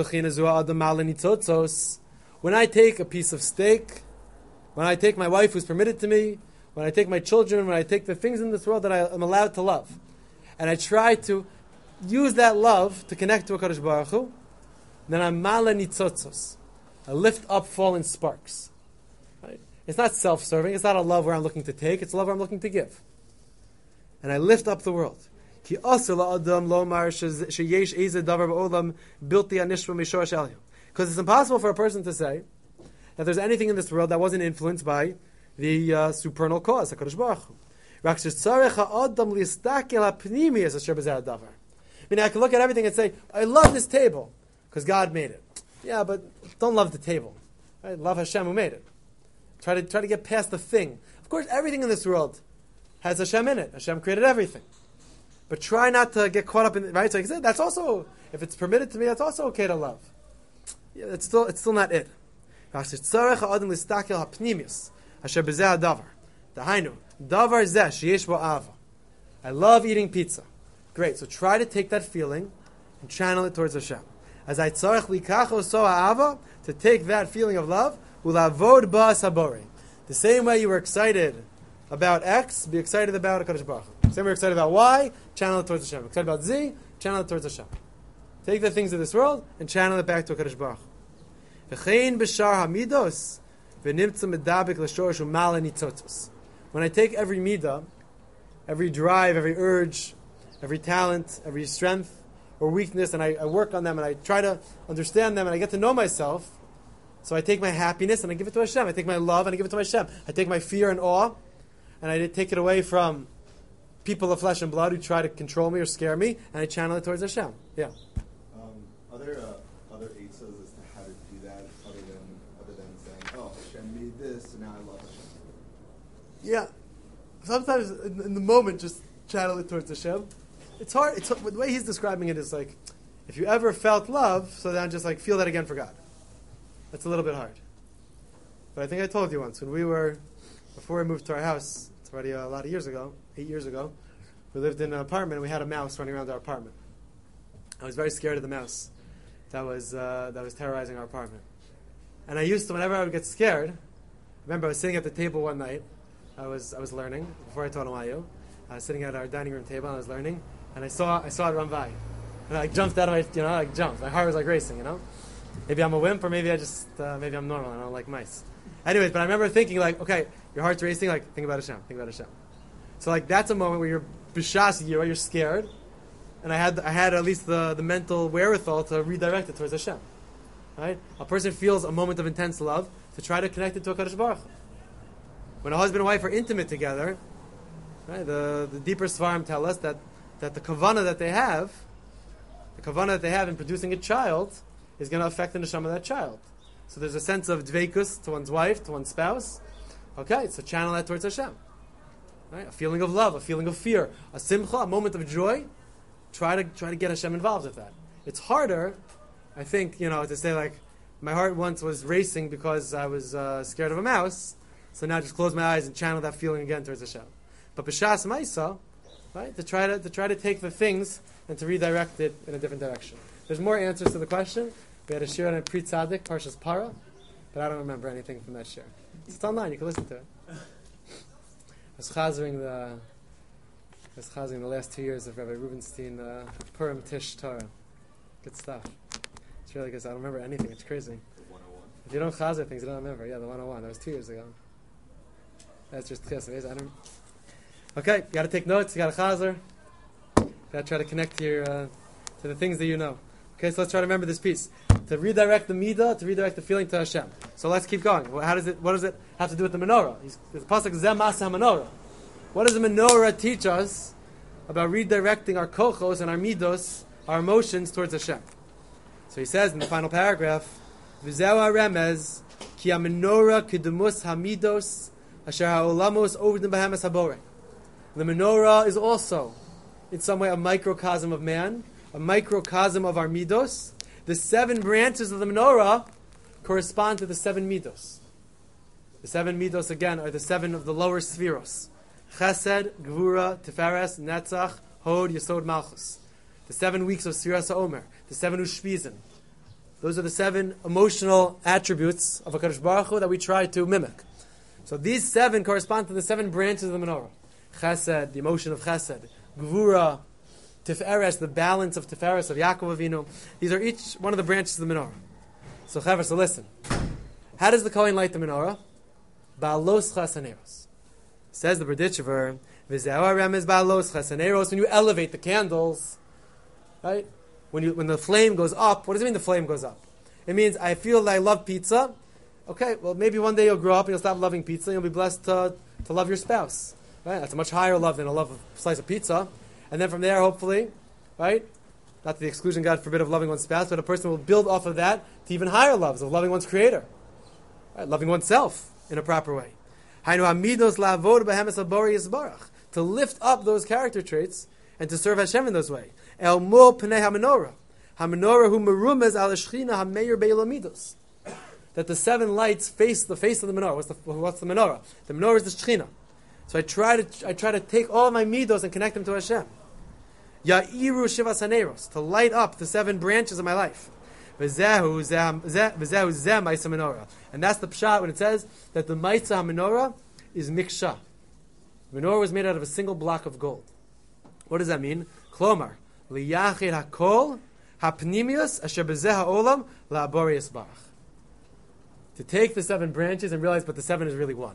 Speaker 1: I take a piece of steak, when I take my wife who's permitted to me, when I take my children, when I take the things in this world that I am allowed to love, and I try to use that love to connect to a Kadosh Baruch Hu, then I'm mala nitzotzos. I lift up fallen sparks. Right? It's not self-serving. It's not a love where I'm looking to take. It's a love where I'm looking to give. And I lift up the world. Ki asur la'adam lomar sheyesh eze davar ba'olam bilti anishma mishor shalyu. Because it's impossible for a person to say that there's anything in this world that wasn't influenced by the supernal cause, HaKadosh Baruch Hu. Meaning I can look at everything and say, I love this table, because God made it. Yeah, but don't love the table. Right? Love Hashem who made it. Try to get past the thing. Of course, everything in this world has Hashem in it. Hashem created everything. But try not to get caught up in it, right? So like I said, that's also, if it's permitted to me, that's also okay to love. Yeah, it's still not it. I love eating pizza. Great. So try to take that feeling and channel it towards Hashem. As I tzarech likacho so ha'ava, to take that feeling of love, ulavod ba sabore. The same way you were excited about X, be excited about HaKadosh Baruch Hu. Same way you're excited about Y, channel it towards Hashem. Excited about Z, channel it towards Hashem. Take the things of this world and channel it back to HaKadosh Baruch Hu. V'chein b'shar hamidos, v'nimtza medabik l'shorish u'mal nitzotzos. When I take every midah, every drive, every urge, every talent, every strength or weakness, and I work on them and I try to understand them and I get to know myself. So I take my happiness and I give it to Hashem. I take my love and I give it to Hashem. I take my fear and awe and I take it away from people of flesh and blood who try to control me or scare me, and I channel it towards Hashem. Yeah.
Speaker 2: Other eitzos as to how to do that, other than saying, "Oh, Hashem made this, so now I love Hashem."
Speaker 1: Yeah. Sometimes in the moment, just channel it towards Hashem. It's hard. The way he's describing it is like, if you ever felt love, so then just like feel that again for God. That's a little bit hard. But I think I told you once, before we moved to our house, it's already a lot of years ago, 8 years ago, we lived in an apartment and we had a mouse running around our apartment. I was very scared of the mouse that was terrorizing our apartment. And I used to, whenever I would get scared, remember I was sitting at the table one night, I was learning, before I taught NYU. I was sitting at our dining room table and I was learning, and I saw it run by. And I jumped out of my, jumped. My heart was like racing, Maybe I'm a wimp, or maybe maybe I'm normal and I don't like mice. Anyways, but I remember thinking okay, your heart's racing, think about Hashem. So that's a moment where you're b'shas yira, you're scared, and I had at least the mental wherewithal to redirect it towards Hashem. Right? A person feels a moment of intense love to try to connect it to HaKadosh Baruch Hu. When a husband and wife are intimate together, right, the deeper Svarim tell us that the kavanah that they have in producing a child is going to affect the neshama of that child. So there's a sense of dveikus to one's wife, to one's spouse. Okay, so channel that towards Hashem. Right? A feeling of love, a feeling of fear, a simcha, a moment of joy. Try to get Hashem involved with that. It's harder, I think, to say my heart once was racing because I was scared of a mouse. So now just close my eyes and channel that feeling again towards Hashem. But b'shas ma'isa, right, to try to take the things and to redirect it in a different direction. There's more answers to the question. We had a shir on a Pri Tzadik, Parshas Para, but I don't remember anything from that shir. It's online. You can listen to it. I was chazering the last 2 years of Rabbi Rubenstein Purim Tish Torah. Good stuff. It's really good. I don't remember anything. It's crazy.
Speaker 2: The 101.
Speaker 1: If you don't chazer things, you don't remember. Yeah, the 101. That was 2 years ago. That's just Chesed. I don't. Okay, you got to take notes. You got to chazer. You got to try to connect to the things that you know. Okay, so let's try to remember this piece. To redirect the midah, to redirect the feeling to Hashem. So let's keep going. What does it have to do with the menorah? The pasuk Zeh Ma'aseh HaMenorah. What does the menorah teach us about redirecting our kochos and our midos, our emotions, towards Hashem? So he says in the final paragraph, V'zeu ha'remez ki ha'menorah kedumus hamidos asher ha'olamos ovdim b'hamas haborei. The menorah is also, in some way, a microcosm of man, a microcosm of our midos. The 7 branches of the menorah correspond to the 7 midos. The 7 midos, again, are the 7 of the lower spheros. Chesed, Gvura, Tiferes, Netzach, Hod, Yesod, Malchus. The 7 weeks of Sfiras HaOmer. The 7 Ushpizin. Those are the 7 emotional attributes of HaKadosh Baruch Hu that we try to mimic. So these 7 correspond to the 7 branches of the menorah. Chesed, the emotion of Chesed. Gvura, Tiferes, the balance of Tiferes, of Yaakov Avinu. These are each one of the branches of the menorah. So listen. How does the Kohen light the menorah? Ba'alos chasaneros. Says the Berditchever, V'zeu ha'remez ba'alos chasaneros. When you elevate the candles, right? When the flame goes up, what does it mean the flame goes up? It means I feel that I love pizza. Okay, well maybe one day you'll grow up and you'll stop loving pizza and you'll be blessed to love your spouse. Right? That's a much higher love than a love of a slice of pizza. And then from there, hopefully, right? Not to the exclusion, God forbid, of loving one's spouse, but a person will build off of that to even higher loves of loving one's creator. Right? Loving oneself in a proper way. To lift up those character traits and to serve Hashem in those ways. El mo pnei ha-menorah. Ha-menorah hu merumez al shechina ha-meir be'ilamidos. That the 7 lights face the face of the menorah. What's the menorah? The menorah is the shechina. So I try to take all my midos and connect them to Hashem. Ya'iru shivas haneros, to light up the 7 branches of my life. V'zehu zeh ma'isa menorah. And that's the pshat when it says that the ma'isa menorah is miksha. The menorah was made out of a single block of gold. What does that mean? Klomar, liyachid hakol hapnimius asher bezeh ha'olam la'abori yisbarach. To take the 7 branches and realize, but the 7 is really one.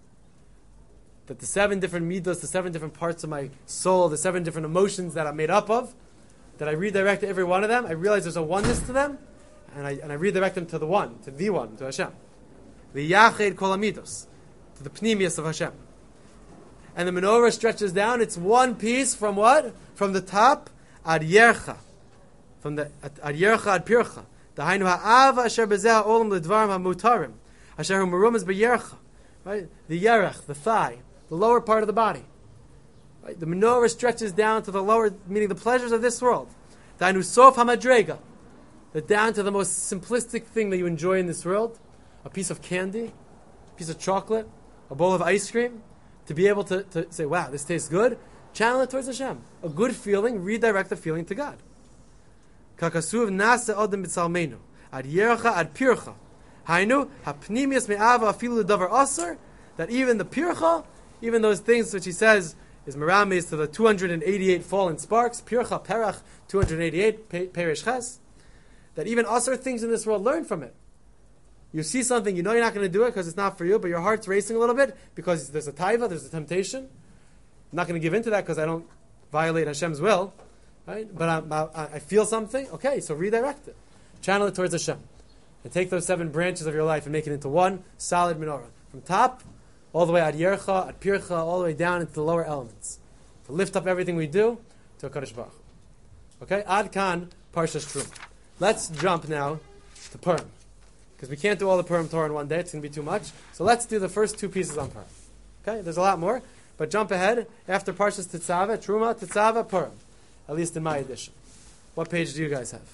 Speaker 1: That the 7 different midos, the 7 different parts of my soul, the 7 different emotions that I'm made up of, that I redirect to every one of them, I realize there's a oneness to them, and I redirect them to the one, to Hashem. The Yachid Kol HaMidos, to the Pnimius of Hashem. And the menorah stretches down, it's one piece from what? From the top, Ad Yercha. From the Ad Yercha Ad Pircha. Dahainu ha'ava asher bezeh ha'olam ledvarim ha'mutarim. Asher hu merumas b'yercha. Right? The yerech, the thigh, the lower part of the body. Right? The menorah stretches down to the lower, meaning the pleasures of this world. Dahainu sof ha'madrega. That down to the most simplistic thing that you enjoy in this world. A piece of candy, a piece of chocolate, a bowl of ice cream. To be able to say, wow, this tastes good. Channel it towards Hashem. A good feeling, redirect the feeling to God. Kakasuv nasa odem b'tzalmenu ad yercha ad pircha hainu hapnimius me'ava afilu davar aser, that even the pircha, even those things which he says is merames to the 288 fallen sparks, pircha perach 288 perish ches, that even aser things in this world learn from it. You see something, you know you're not going to do it because it's not for you, but your heart's racing a little bit because there's a taiva, there's a temptation. I'm not going to give in to that because I don't violate Hashem's will. Right? But I feel something. Okay, so redirect it. Channel it towards Hashem. And take those 7 branches of your life and make it into one solid menorah. From top, all the way ad yercha, ad pircha, all the way down into the lower elements. To lift up everything we do to HaKadosh Baruch Hu. Okay? Ad kan, Parshas Truma. Let's jump now to Purim. Because we can't do all the Purim Torah in one day. It's going to be too much. So let's do the first 2 pieces on Purim. Okay? There's a lot more. But jump ahead. After Parshas Tetzaveh, Truma, Tetzaveh, Purim. At least in my edition. What page do you guys have?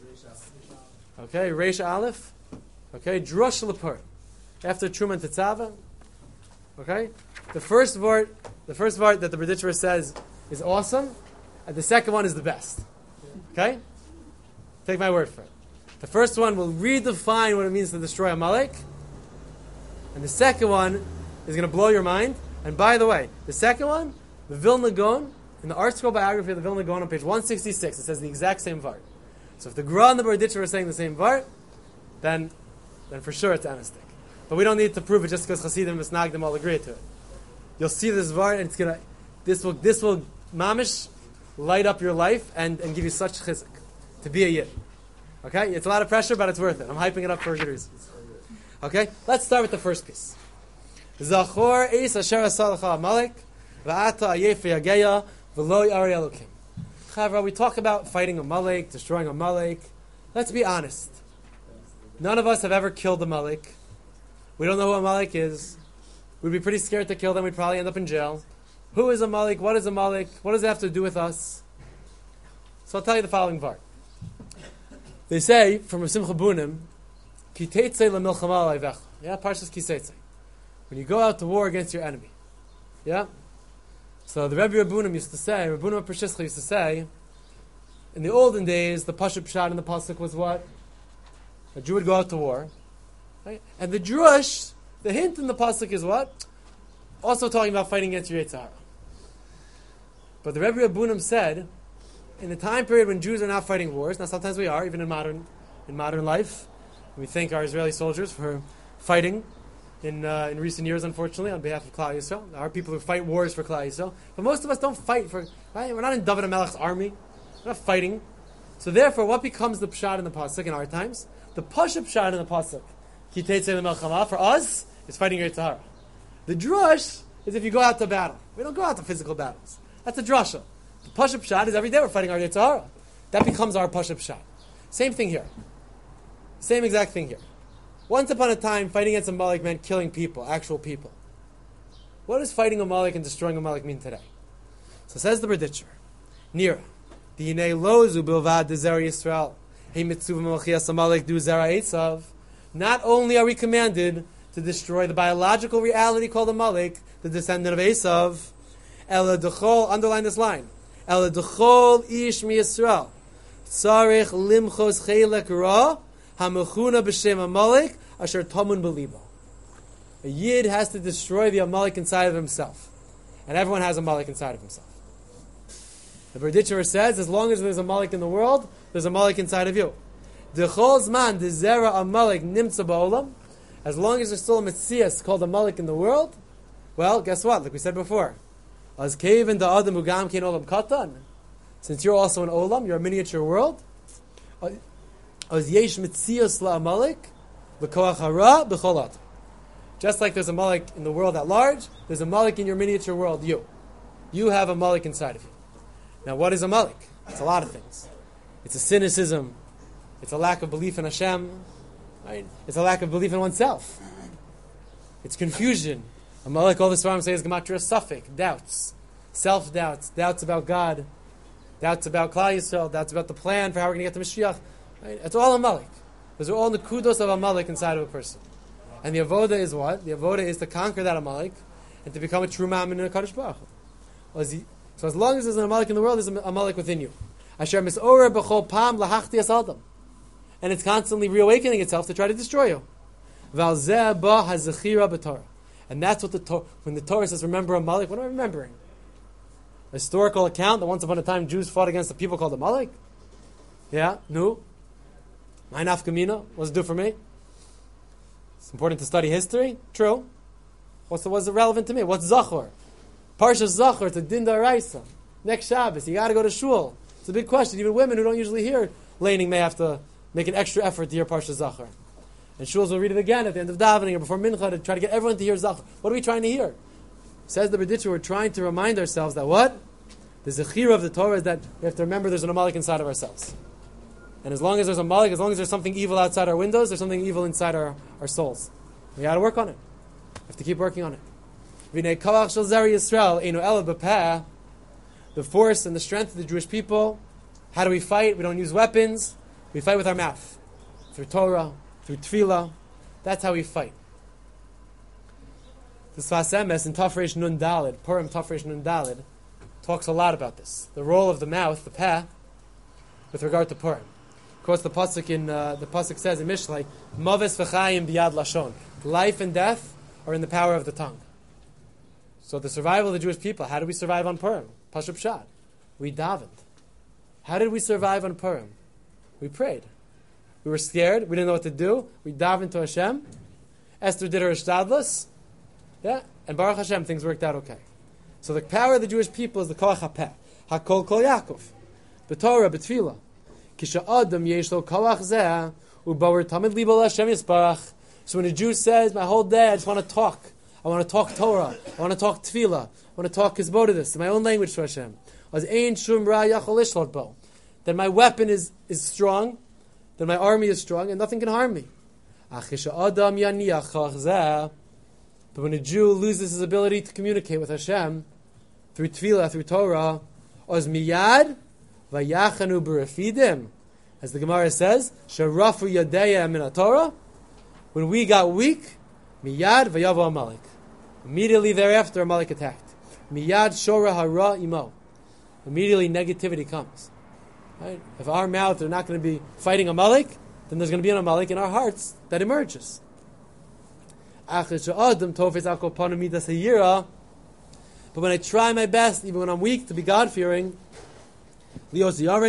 Speaker 1: Okay, Reish Aleph. Okay, Drush L'Purim. After Truma and Tetzaveh. Okay, the first part that the Berditcher says is awesome, and the second one is the best. Okay, take my word for it. The first one will redefine what it means to destroy Amalek, and the second one is going to blow your mind. And by the way, the second one, the Vilna Gaon. In the Art Scroll biography of the Vilna Gaon on page 166, it says the exact same vart. So if the Gra and the Berditcher are saying the same vart, then for sure it's anistic. But we don't need to prove it just because Chassidim and Misnagdim all agree to it. You'll see this vart, and this will mamish light up your life and give you such chizik to be a yid. Okay, it's a lot of pressure, but it's worth it. I'm hyping it up for a good reason. Okay, let's start with the first piece. Zachor eis asher asalacha Amalek va'ata ayef yageya. Chavra, we talk about fighting Amalek, destroying Amalek. Let's be honest. None of us have ever killed Amalek. We don't know who Amalek is. We'd be pretty scared to kill them. We'd probably end up in jail. Who is Amalek? What is Amalek? What does it have to do with us? So I'll tell you the following part. They say, from Simcha Bunim, Ki teitze lemilchama alayvecha. Yeah, Parshas Ki teitze. When you go out to war against your enemy. Yeah? So the Rebbe Rabbunim used to say, Rabbunim Pershischa used to say, in the olden days, the Pashup Pshat in the Pasuk was what? A Jew would go out to war. Right? And the Drush, the hint in the Pasuk is what? Also talking about fighting against your Yetzer Hara. But the Rebbe Rabbunim said, in the time period when Jews are not fighting wars, now sometimes we are, even in modern life, we thank our Israeli soldiers for fighting in recent years, unfortunately, on behalf of Klal Yisrael. There are people who fight wars for Klal Yisrael. But most of us don't fight for... Right? We're not in David HaMelech's army. We're not fighting. So therefore, what becomes the pshat in the pasuk in our times? The pashup pshat in the pasuk, ki teitzei l'melchama, for us, is fighting your Tahara. The drush is if you go out to battle. We don't go out to physical battles. That's a drasha. The pashup pshat is every day we're fighting our Tahara. That becomes our pashup pshat. Same thing here. Same exact thing here. Once upon a time, fighting against Amalek meant killing people, actual people. What does fighting Amalek and destroying Amalek mean today? So says the Berditcher, Nira, D'hinei lozu bilvad dezer Yisrael, hey mitzuv malchias Amalek du zera Esav. Not only are we commanded to destroy the biological reality called Amalek, the descendant of Esav, ela dechol, underline this line, ela dechol ish mi Yisrael, tzarich limchos chelek ra, hamechuna b'shem Amalek, asher tamun belibo. A Yid has to destroy the Amalek inside of himself. And everyone has Amalek inside of himself. The Berditcher says, as long as there's Amalek in the world, there's Amalek inside of you. D'chol zman d'zera Amalek nimtza ba'olam. As long as there's still a Metzias called Amalek in the world, well, guess what? Like we said before, as kevin da'adam ugam kein olam katan. Since you're also an olam, you're a miniature world. As yesh Metzias la Amalek, v'koach hara b'cholat. Just like there's a Amalek in the world at large, there's a Amalek in your miniature world, you. You have a Amalek inside of you. Now, what is Amalek? It's a lot of things. It's a cynicism. It's a lack of belief in Hashem. Right? It's a lack of belief in oneself. It's confusion. Amalek, all this Rambam says, Gematria Safek, doubts. Self-doubts. Doubts about God. Doubts about Klal Yisrael. Doubts about the plan for how we're going to get to Mashiach. Right? It's all Amalek. Those are all the kudos of Amalek inside of a person. And the avoda is what? The avoda is to conquer that Amalek and to become a true ma'amin in a Kadosh Baruch Hu. So as long as there's an Amalek in the world, there's an Amalek within you. Asher mis'orer b'chol pam lahachti as adam. And it's constantly reawakening itself to try to destroy you. V'al zeh ba hazechira b'Torah. And that's what when the Torah says, remember Amalek, what am I remembering? A historical account that once upon a time Jews fought against a people called Amalek? Yeah? No? My nafkamina? What's it do for me? It's important to study history. True. What's it relevant to me? What's Zachor? Parsha Zachor, it's a Din D'Oraisa. Next Shabbos, you got to go to shul. It's a big question. Even women who don't usually hear laning may have to make an extra effort to hear Parsha Zachor. And shuls will read it again at the end of davening or before mincha to try to get everyone to hear Zachor. What are we trying to hear? Says the Berditcher, we're trying to remind ourselves that what? The Zechira of the Torah is that we have to remember there's an Amalek inside of ourselves. And as long as there's a Amalek, as long as there's something evil outside our windows, there's something evil inside our souls. We got to work on it. We have to keep working on it. The force and the strength of the Jewish people. How do we fight? We don't use weapons. We fight with our mouth. Through Torah, through Tefillah. That's how we fight. The Sfas Emes in Tafresh Nun Daled, Purim Tafresh Nun Daled, talks a lot about this. The role of the mouth, the peh, with regard to Purim. Of course, the pasuk says in Mishlei, Maves v'chayim biyad lashon. Life and death are in the power of the tongue. So the survival of the Jewish people, how did we survive on Purim? Pashup Pshat. We davened. How did we survive on Purim? We prayed. We were scared. We didn't know what to do. We davened to Hashem. Esther did her ishtadlus. Yeah, and Baruch Hashem, things worked out okay. So the power of the Jewish people is the koach hapeh. Hakol kol Yaakov. B'Torah, b'Tefillah. Kisha adam yesh lo koach zeh u'bawer tamid libo Hashem yisparach. So when a Jew says, my whole day I just want to talk. I want to talk Torah. I want to talk Tefillah. I want to talk Hizbodidus in my own language to Hashem. As ein shum ra yachol ishlot bo. Then my weapon is strong. Then my army is strong and nothing can harm me. Kisha adam yaniach koach zeh. But when a Jew loses his ability to communicate with Hashem through Tefillah, through Torah, oz miyad vayachanu b'refidim, as the Gemara says, sharafu yadeya min Torah. When we got weak, miyad vayavo Amalek. Immediately thereafter, Amalek attacked. Miyad shora hara imo. Immediately negativity comes. Right? If our mouth are not going to be fighting Amalek, then there's going to be an Amalek in our hearts that emerges. But when I try my best, even when I'm weak, to be God-fearing, let's say,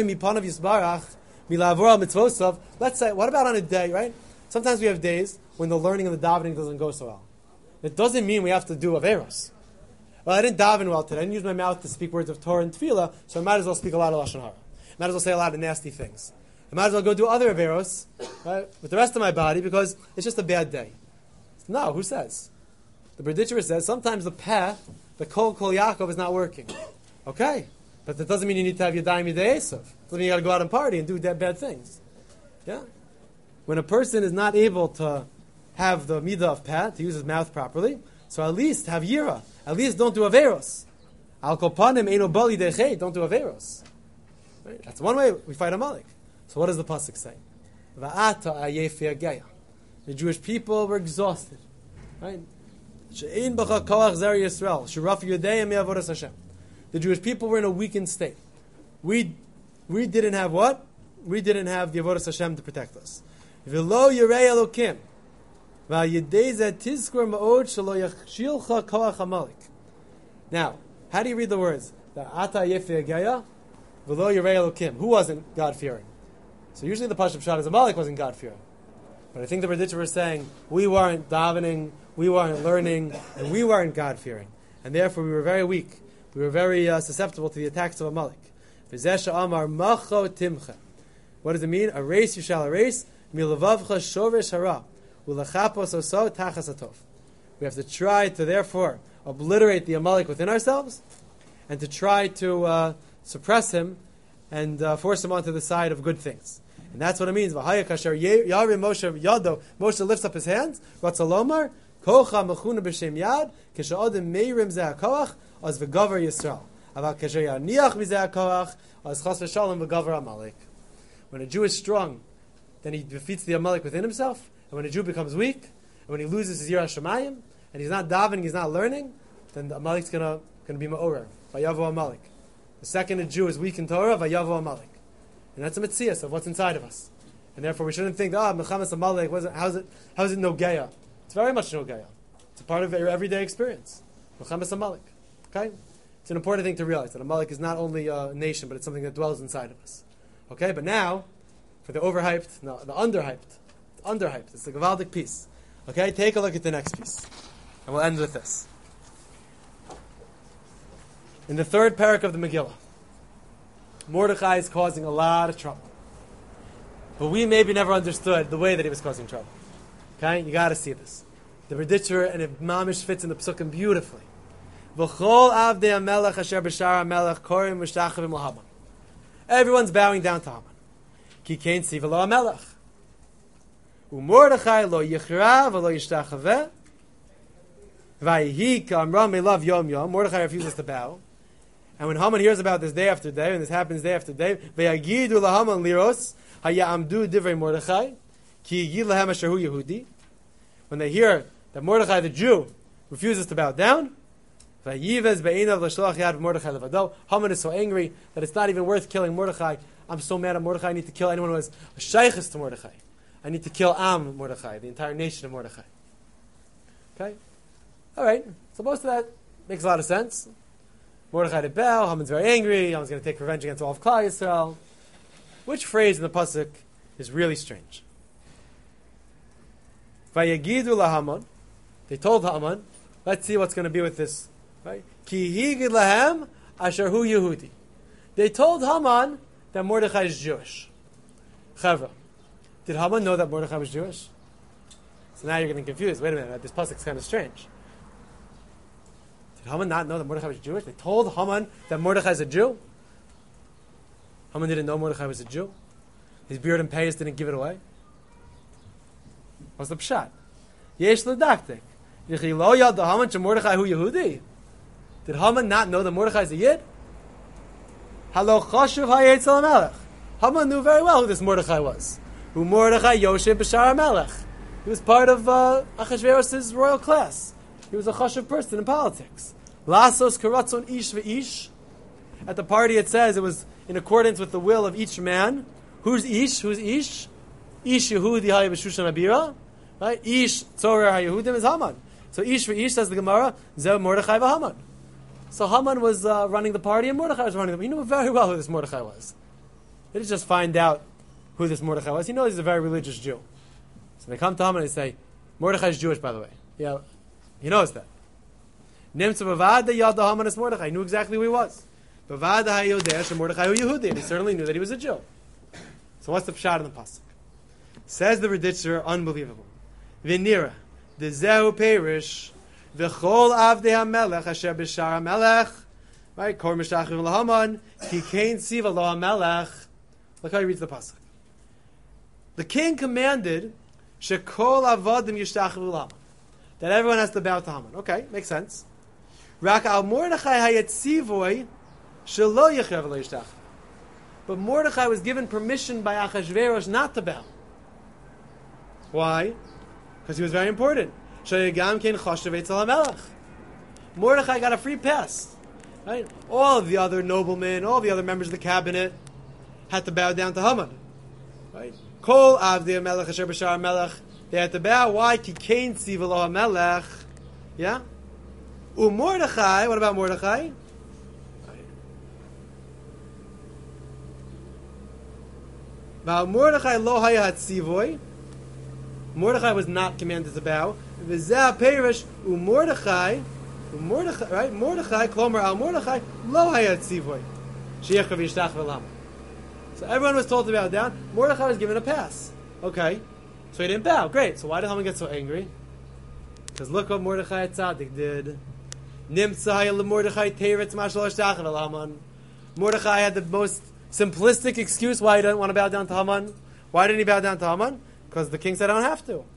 Speaker 1: what about on a day, right? Sometimes we have days when the learning and the davening doesn't go so well. It doesn't mean we have to do Averos. Well, I didn't daven well today. I didn't use my mouth to speak words of Torah and Tefillah, so I might as well speak a lot of Lashon Hara. might as well say a lot of nasty things. I might as well go do other averos, right, with the rest of my body because it's just a bad day. No, who says? The Berditcher says sometimes the path, the Kol Yaakov, is not working. Okay, but that doesn't mean you need to have your Yadayim Yidei Esav. Doesn't mean you got to go out and party and do bad things. Yeah, when a person is not able to have the midah of pat, to use his mouth properly, so at least have yira. At least don't do averos. Al kopanim eino bali dechei. Don't do averos. Right? That's one way we fight Amalek. So what does the pasuk say? Va'ata ayefi agaya. The Jewish people were exhausted. Right? She'ein b'cha koach zer Yisrael. Shiraf yudeim me'avodas Hashem. The Jewish people were in a weakened state. We didn't have what? We didn't have the avodas Hashem to protect us. V'lo yirei Elokim. Va'yidei zeh tizkor ma'od shelo yachshilcha koach Amalek. Now, how do you read the words? Va'ata ayefi agaya. V'lo yirei Elokim. Who wasn't God-fearing? So usually the Pashup Shad is Amalek wasn't God-fearing. But I think the Berditcher was saying we weren't davening, we weren't learning, and we weren't God-fearing. And therefore we were very weak. We were very susceptible to the attacks of Amalek. V'zesha amar macho timcha. What does it mean? A race you shall erase. Milavavcha shoresh hara. Ulachapos oso tachas atov. We have to try to therefore obliterate the Amalek within ourselves and to try to suppress him and force him onto the side of good things. And that's what it means. V'haya kasher yarim Moshe yado. Moshe lifts up his hands. Ratzalomar kocha mechuna b'shem yad kishaodim meirim zeh hakoach as v'gavar Yisrael. Aval kasher yaniach mizeh hakoach as chas v'shalom v'gavar Amalek. When a Jew is strong, then he defeats the Amalek within himself. And when a Jew becomes weak, and when he loses his Yiras Shamayim, and he's not davening, he's not learning, then the Amalek's gonna be ma'orer. Vayavo Amalek. The second a Jew is weak in Torah, Vayavo Amalek. And that's a mitzias of what's inside of us. And therefore we shouldn't think, Mechamas Amalek, how is it no geya? It's very much no geya. It's a part of your everyday experience. Mechamas Amalek. Okay? It's an important thing to realize, that Amalek is not only a nation, but it's something that dwells inside of us. Okay, but now, for the overhyped, no, the underhyped. It's a Gavaldic piece. Okay, take a look at the next piece. And we'll end with this. In the third parak of the Megillah, Mordechai is causing a lot of trouble. But we maybe never understood the way that he was causing trouble. Okay, you got to see this. The Berditcher and it mamish fits in the Psukim beautifully. V'chol avdei HaMelech asher b'shar HaMelech korim v'shtachavim l'Haman. Everyone's bowing down to Haman. Ki kein tziva lo HaMelech. U'Mordechai lo yichra v'lo yishtachaveh. V'yihi ka'amram elav yom yom. Mordechai refuses to bow. And when Haman hears about this day after day, and this happens day after day, v'yagidu laHaman liros hayamdu divrei Mordechai ki yigid lahem asher hu Yehudi. When they hear that Mordechai the Jew refuses to bow down, v'yivez be'inav l'shalach yad Mordechai levado. Haman is so angry that it's not even worth killing Mordechai. I'm so mad at Mordechai. I need to kill anyone who has a shaykhis to Mordechai. I need to kill Am Mordechai, the entire nation of Mordechai. Okay, all right. So most of that makes a lot of sense. Mordechai did bow. Haman's very angry. Haman's going to take revenge against all of Klal Yisrael. Which phrase in the pasuk is really strange? Vayagidu laHaman. They told Haman, let's see what's going to be with this. Right? Ki higid lahem asher hu Yehudi. They told Haman that Mordechai is Jewish. Chavra. Did Haman know that Mordechai was Jewish? So now you're getting confused. Wait a minute, this pasuk is kind of strange. Did Haman not know that Mordechai was Jewish? They told Haman that Mordechai is a Jew? Haman didn't know Mordechai was a Jew? His beard and payas didn't give it away? What's the pshat? Yesh l'daktik. Yechi lo yad Haman she Mordechai hu Yehudi? Did Haman not know that Mordechai is a Yid? Halo chashuv hayetzel HaMelech. Haman knew very well who this Mordechai was. Who Mordechai Yoshev b'shar HaMelech. He was part of Achashverosh's royal class. He was a chashuv person in politics. Lasos karatzon ish v'ish. At the party it says it was in accordance with the will of each man. Who's ish? Who's ish? Ish Yehudi hayeh b'shushan abira. Right? Ish tzorer haYehudim is Haman. So ish v'ish, says the Gemara, zeh Mordechai v'Haman. So Haman was running the party and Mordechai was running the party. He knew very well who this Mordechai was. He didn't just find out who this Mordechai was. He knows he's a very religious Jew. So they come to Haman and they say, Mordechai is Jewish, by the way. Yeah, he knows that. Nimtzu b'vad yad Haman is Mordechai. He knew exactly who he was. B'vada hayodeh shemordechai hu Yehudi, and he certainly knew that he was a Jew. So what's the pshat in the pasuk? Says the Reditzer, unbelievable. V'nira, dezehu perish, v'chol avdei hamelech asher b'shar hamelech, right? Kor mishtachim l'haman, ki kein siva lo hamelech. Look how he reads the pasuk. The king commanded, shekol avodim yishtachim l'haman, that everyone has to bow to Haman. Okay, makes sense. Rak al Mordechai hayetzivoy, shelo yechev lo yishtachim. But Mordechai was given permission by Achashverosh not to bow. Why? Because he was very important. Mordechai got a free pass. Right? All of the other noblemen, all the other members of the cabinet had to bow down to Haman. Right? Kol avdei hamelech asher b'shar hamelech. They had to bow. Why? Ki kein tziva lo hamelech. Yeah? Mordechai, what about Mordechai? Mordechai lo haya hatzivoy. Mordechai was not commanded to bow. V'zeh perish Mordechai, right? Mordechai, klomer al Mordechai lo haya hatzivoy. Sheyechav yishtach v'lam. So everyone was told to bow down. Mordechai was given a pass. Okay, so he didn't bow. Great. So why did Haman get so angry? Because look what Mordechai Tzaddik did. Nimtza haya leMordechai teretz mashal yishtach v'lam. Mordechai had the most simplistic excuse why he didn't want to bow down to Haman. Why didn't he bow down to Haman? Because the king said, I don't have to.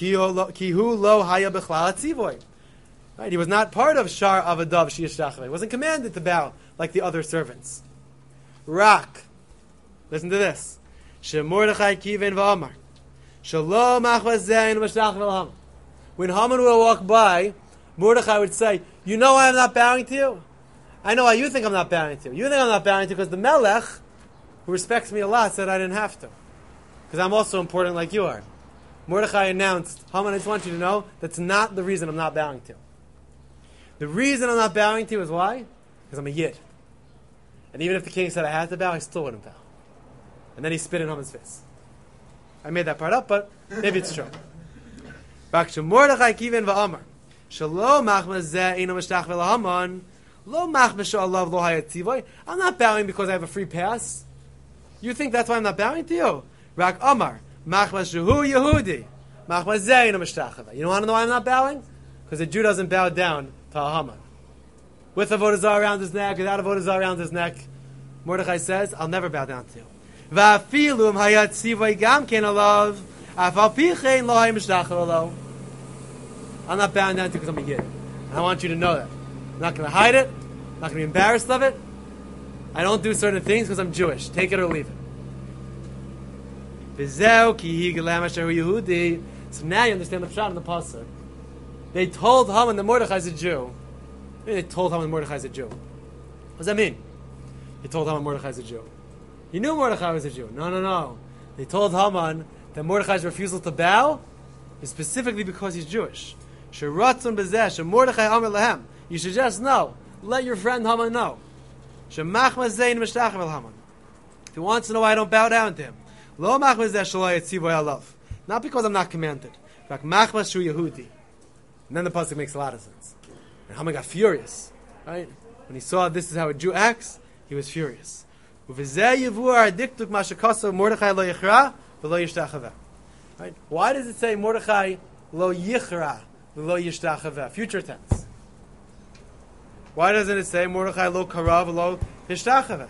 Speaker 1: Kihu lo haya b'chlal atzivoy. Right? He was not part of Shar Avadav Shiyashtachve. He wasn't commanded to bow like the other servants. Rak. Listen to this. Shemordechai kiven v'amar. Shalom achvazein v'shtach v'lham. When Haman would walk by, Mordechai would say, you know why I'm not bowing to you? I know why you think I'm not bowing to you. You think I'm not bowing to you because the Melech, who respects me a lot, said I didn't have to. Because I'm also important like you are. Mordechai announced, Haman, I just want you to know, that's not the reason I'm not bowing to you. The reason I'm not bowing to you is why? Because I'm a Yid. And even if the king said I had to bow, I still wouldn't bow. And then he spit in Haman's face. I made that part up, but maybe it's true. Mordechai kiven v'amar. Shalom achmazeh ino mishtach v'lahaman. Lo machmesha alav lo hayatzivoy. I'm not bowing because I have a free pass. You think that's why I'm not bowing to you? Rak Amar, Machmas Shehu Yehudi, Machmas Zein Mishtachava. You want to know why I'm not bowing? Because a Jew doesn't bow down to a Haman. With a Avodah Zarah around his neck, without a Avodah Zarah around his neck, Mordechai says, I'll never bow down to you. Va'afilum hayat tzivay gam ken alav, afal pichein lo hay mishtachava lo. I'm not bowing down to you because I'm a Yid. And I want you to know that. I'm not going to hide it. I'm not going to be embarrassed of it. I don't do certain things because I'm Jewish. Take it or leave it. So now you understand the pshat in the pasuk. They told Haman that Mordechai is a Jew. They told Haman Mordechai is a Jew. What does that mean? They told Haman Mordechai is a Jew. He knew Mordechai was a Jew. No. They told Haman that Mordechai's refusal to bow is specifically because he's Jewish. You should just know. Let your friend Haman know. If he wants to know why I don't bow down to him. Not because I'm not commanded. And then the pasuk makes a lot of sense. And Haman got furious. Right? When he saw this is how a Jew acts, he was furious. Right? Why does it say Mordechai lo yichra lo yishtachava? Future tense. Why doesn't it say Mordechai lo karav lo yishtachava?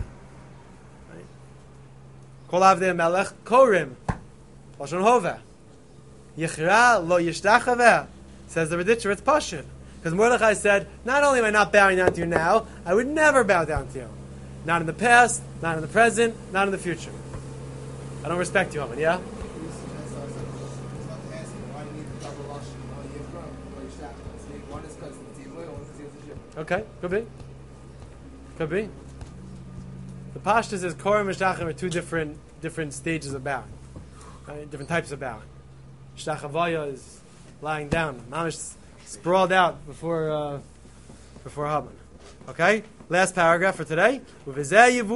Speaker 1: Kol avdei melech korim lashon hova yichra lo yishtachava. Says the Reditzer, it's pashut. Because Mordechai said, not only am I not bowing down to you now, I would never bow down to you. Not in the past, not in the present, not in the future. I don't respect you, Haman, yeah? Okay, could be. The pashtus is Korah and Mishtachim are two different stages of bowing. Right? Different types of bowing. Mishtachavaya is lying down. Mamish sprawled out before Haman. Okay? Last paragraph for today. And with this you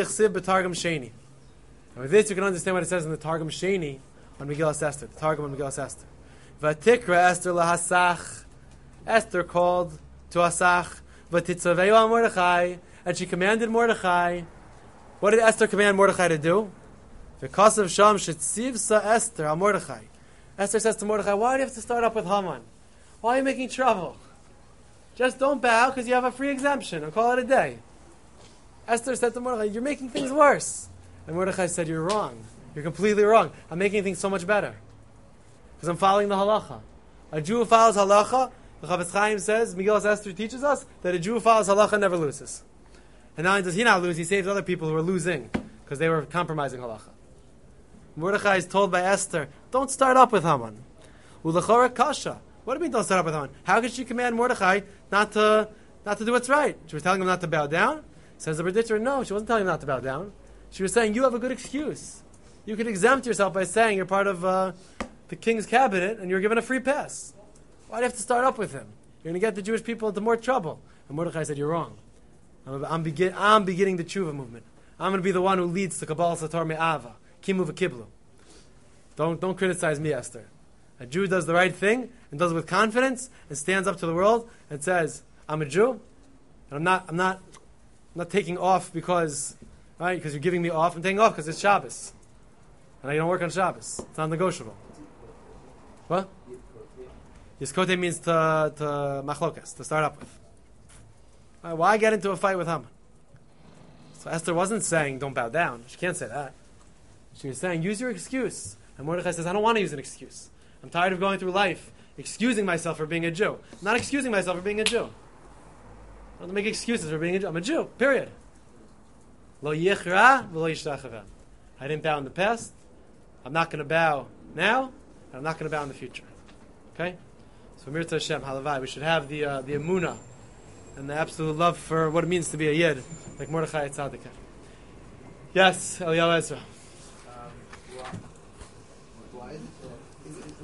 Speaker 1: can understand what it says in the Targum Sheni on Megillas Esther. The Targum on Megillas Esther. Vatikra Esther lahasach. Esther called to Asach. Vatitzaveu al Mordechai. and she commanded Mordechai. What did Esther command Mordechai to do? V'kasav sham shetzivsa Esther al Mordechai. Esther says to Mordechai, why do you have to start up with Haman? Why are you making trouble? Just don't bow because you have a free exemption and call it a day. Esther said to Mordechai, you're making things worse. And Mordechai said, you're wrong. You're completely wrong. I'm making things so much better. Because I'm following the halacha. A Jew who follows halacha, the Chavetz Chaim says, Megillas Esther teaches us that a Jew who follows halacha never loses. And not only does he not lose, he saves other people who are losing because they were compromising halacha. Mordechai is told by Esther, don't start up with Haman. Ulachora kasha. What do you mean don't start up with Haman? How could she command Mordechai not to do what's right? She was telling him not to bow down? Says the Berditcher, no, she wasn't telling him not to bow down. She was saying, you have a good excuse. You could exempt yourself by saying you're part of the king's cabinet and you're given a free pass. Why do you have to start up with him? You're going to get the Jewish people into more trouble. And Mordechai said, you're wrong. I'm beginning the tshuva movement. I'm going to be the one who leads the Kabbalah Sator Me'ava. Kimu v'kiblu. Don't criticize me, Esther. A Jew does the right thing and does it with confidence and stands up to the world and says, I'm a Jew and I'm not taking off because you're giving me off. I'm taking off because it's Shabbos. And I don't work on Shabbos. It's not negotiable. What? Yiskote means to machlokas, to start up with. Why get into a fight with Haman? So Esther wasn't saying don't bow down. She can't say that. She was saying use your excuse. And Mordechai says, I don't want to use an excuse. I'm tired of going through life excusing myself for being a Jew. I'm not excusing myself for being a Jew. I don't make excuses for being a Jew. I'm a Jew, period. Lo yichra v'lo yishtachava. I didn't bow in the past. I'm not going to bow now. And I'm not going to bow in the future. Okay? So Mirza Hashem, halavai, we should have the emunah and the absolute love for what it means to be a yid, like Mordechai Tzaddik. Yes, Eliyahu Ezra.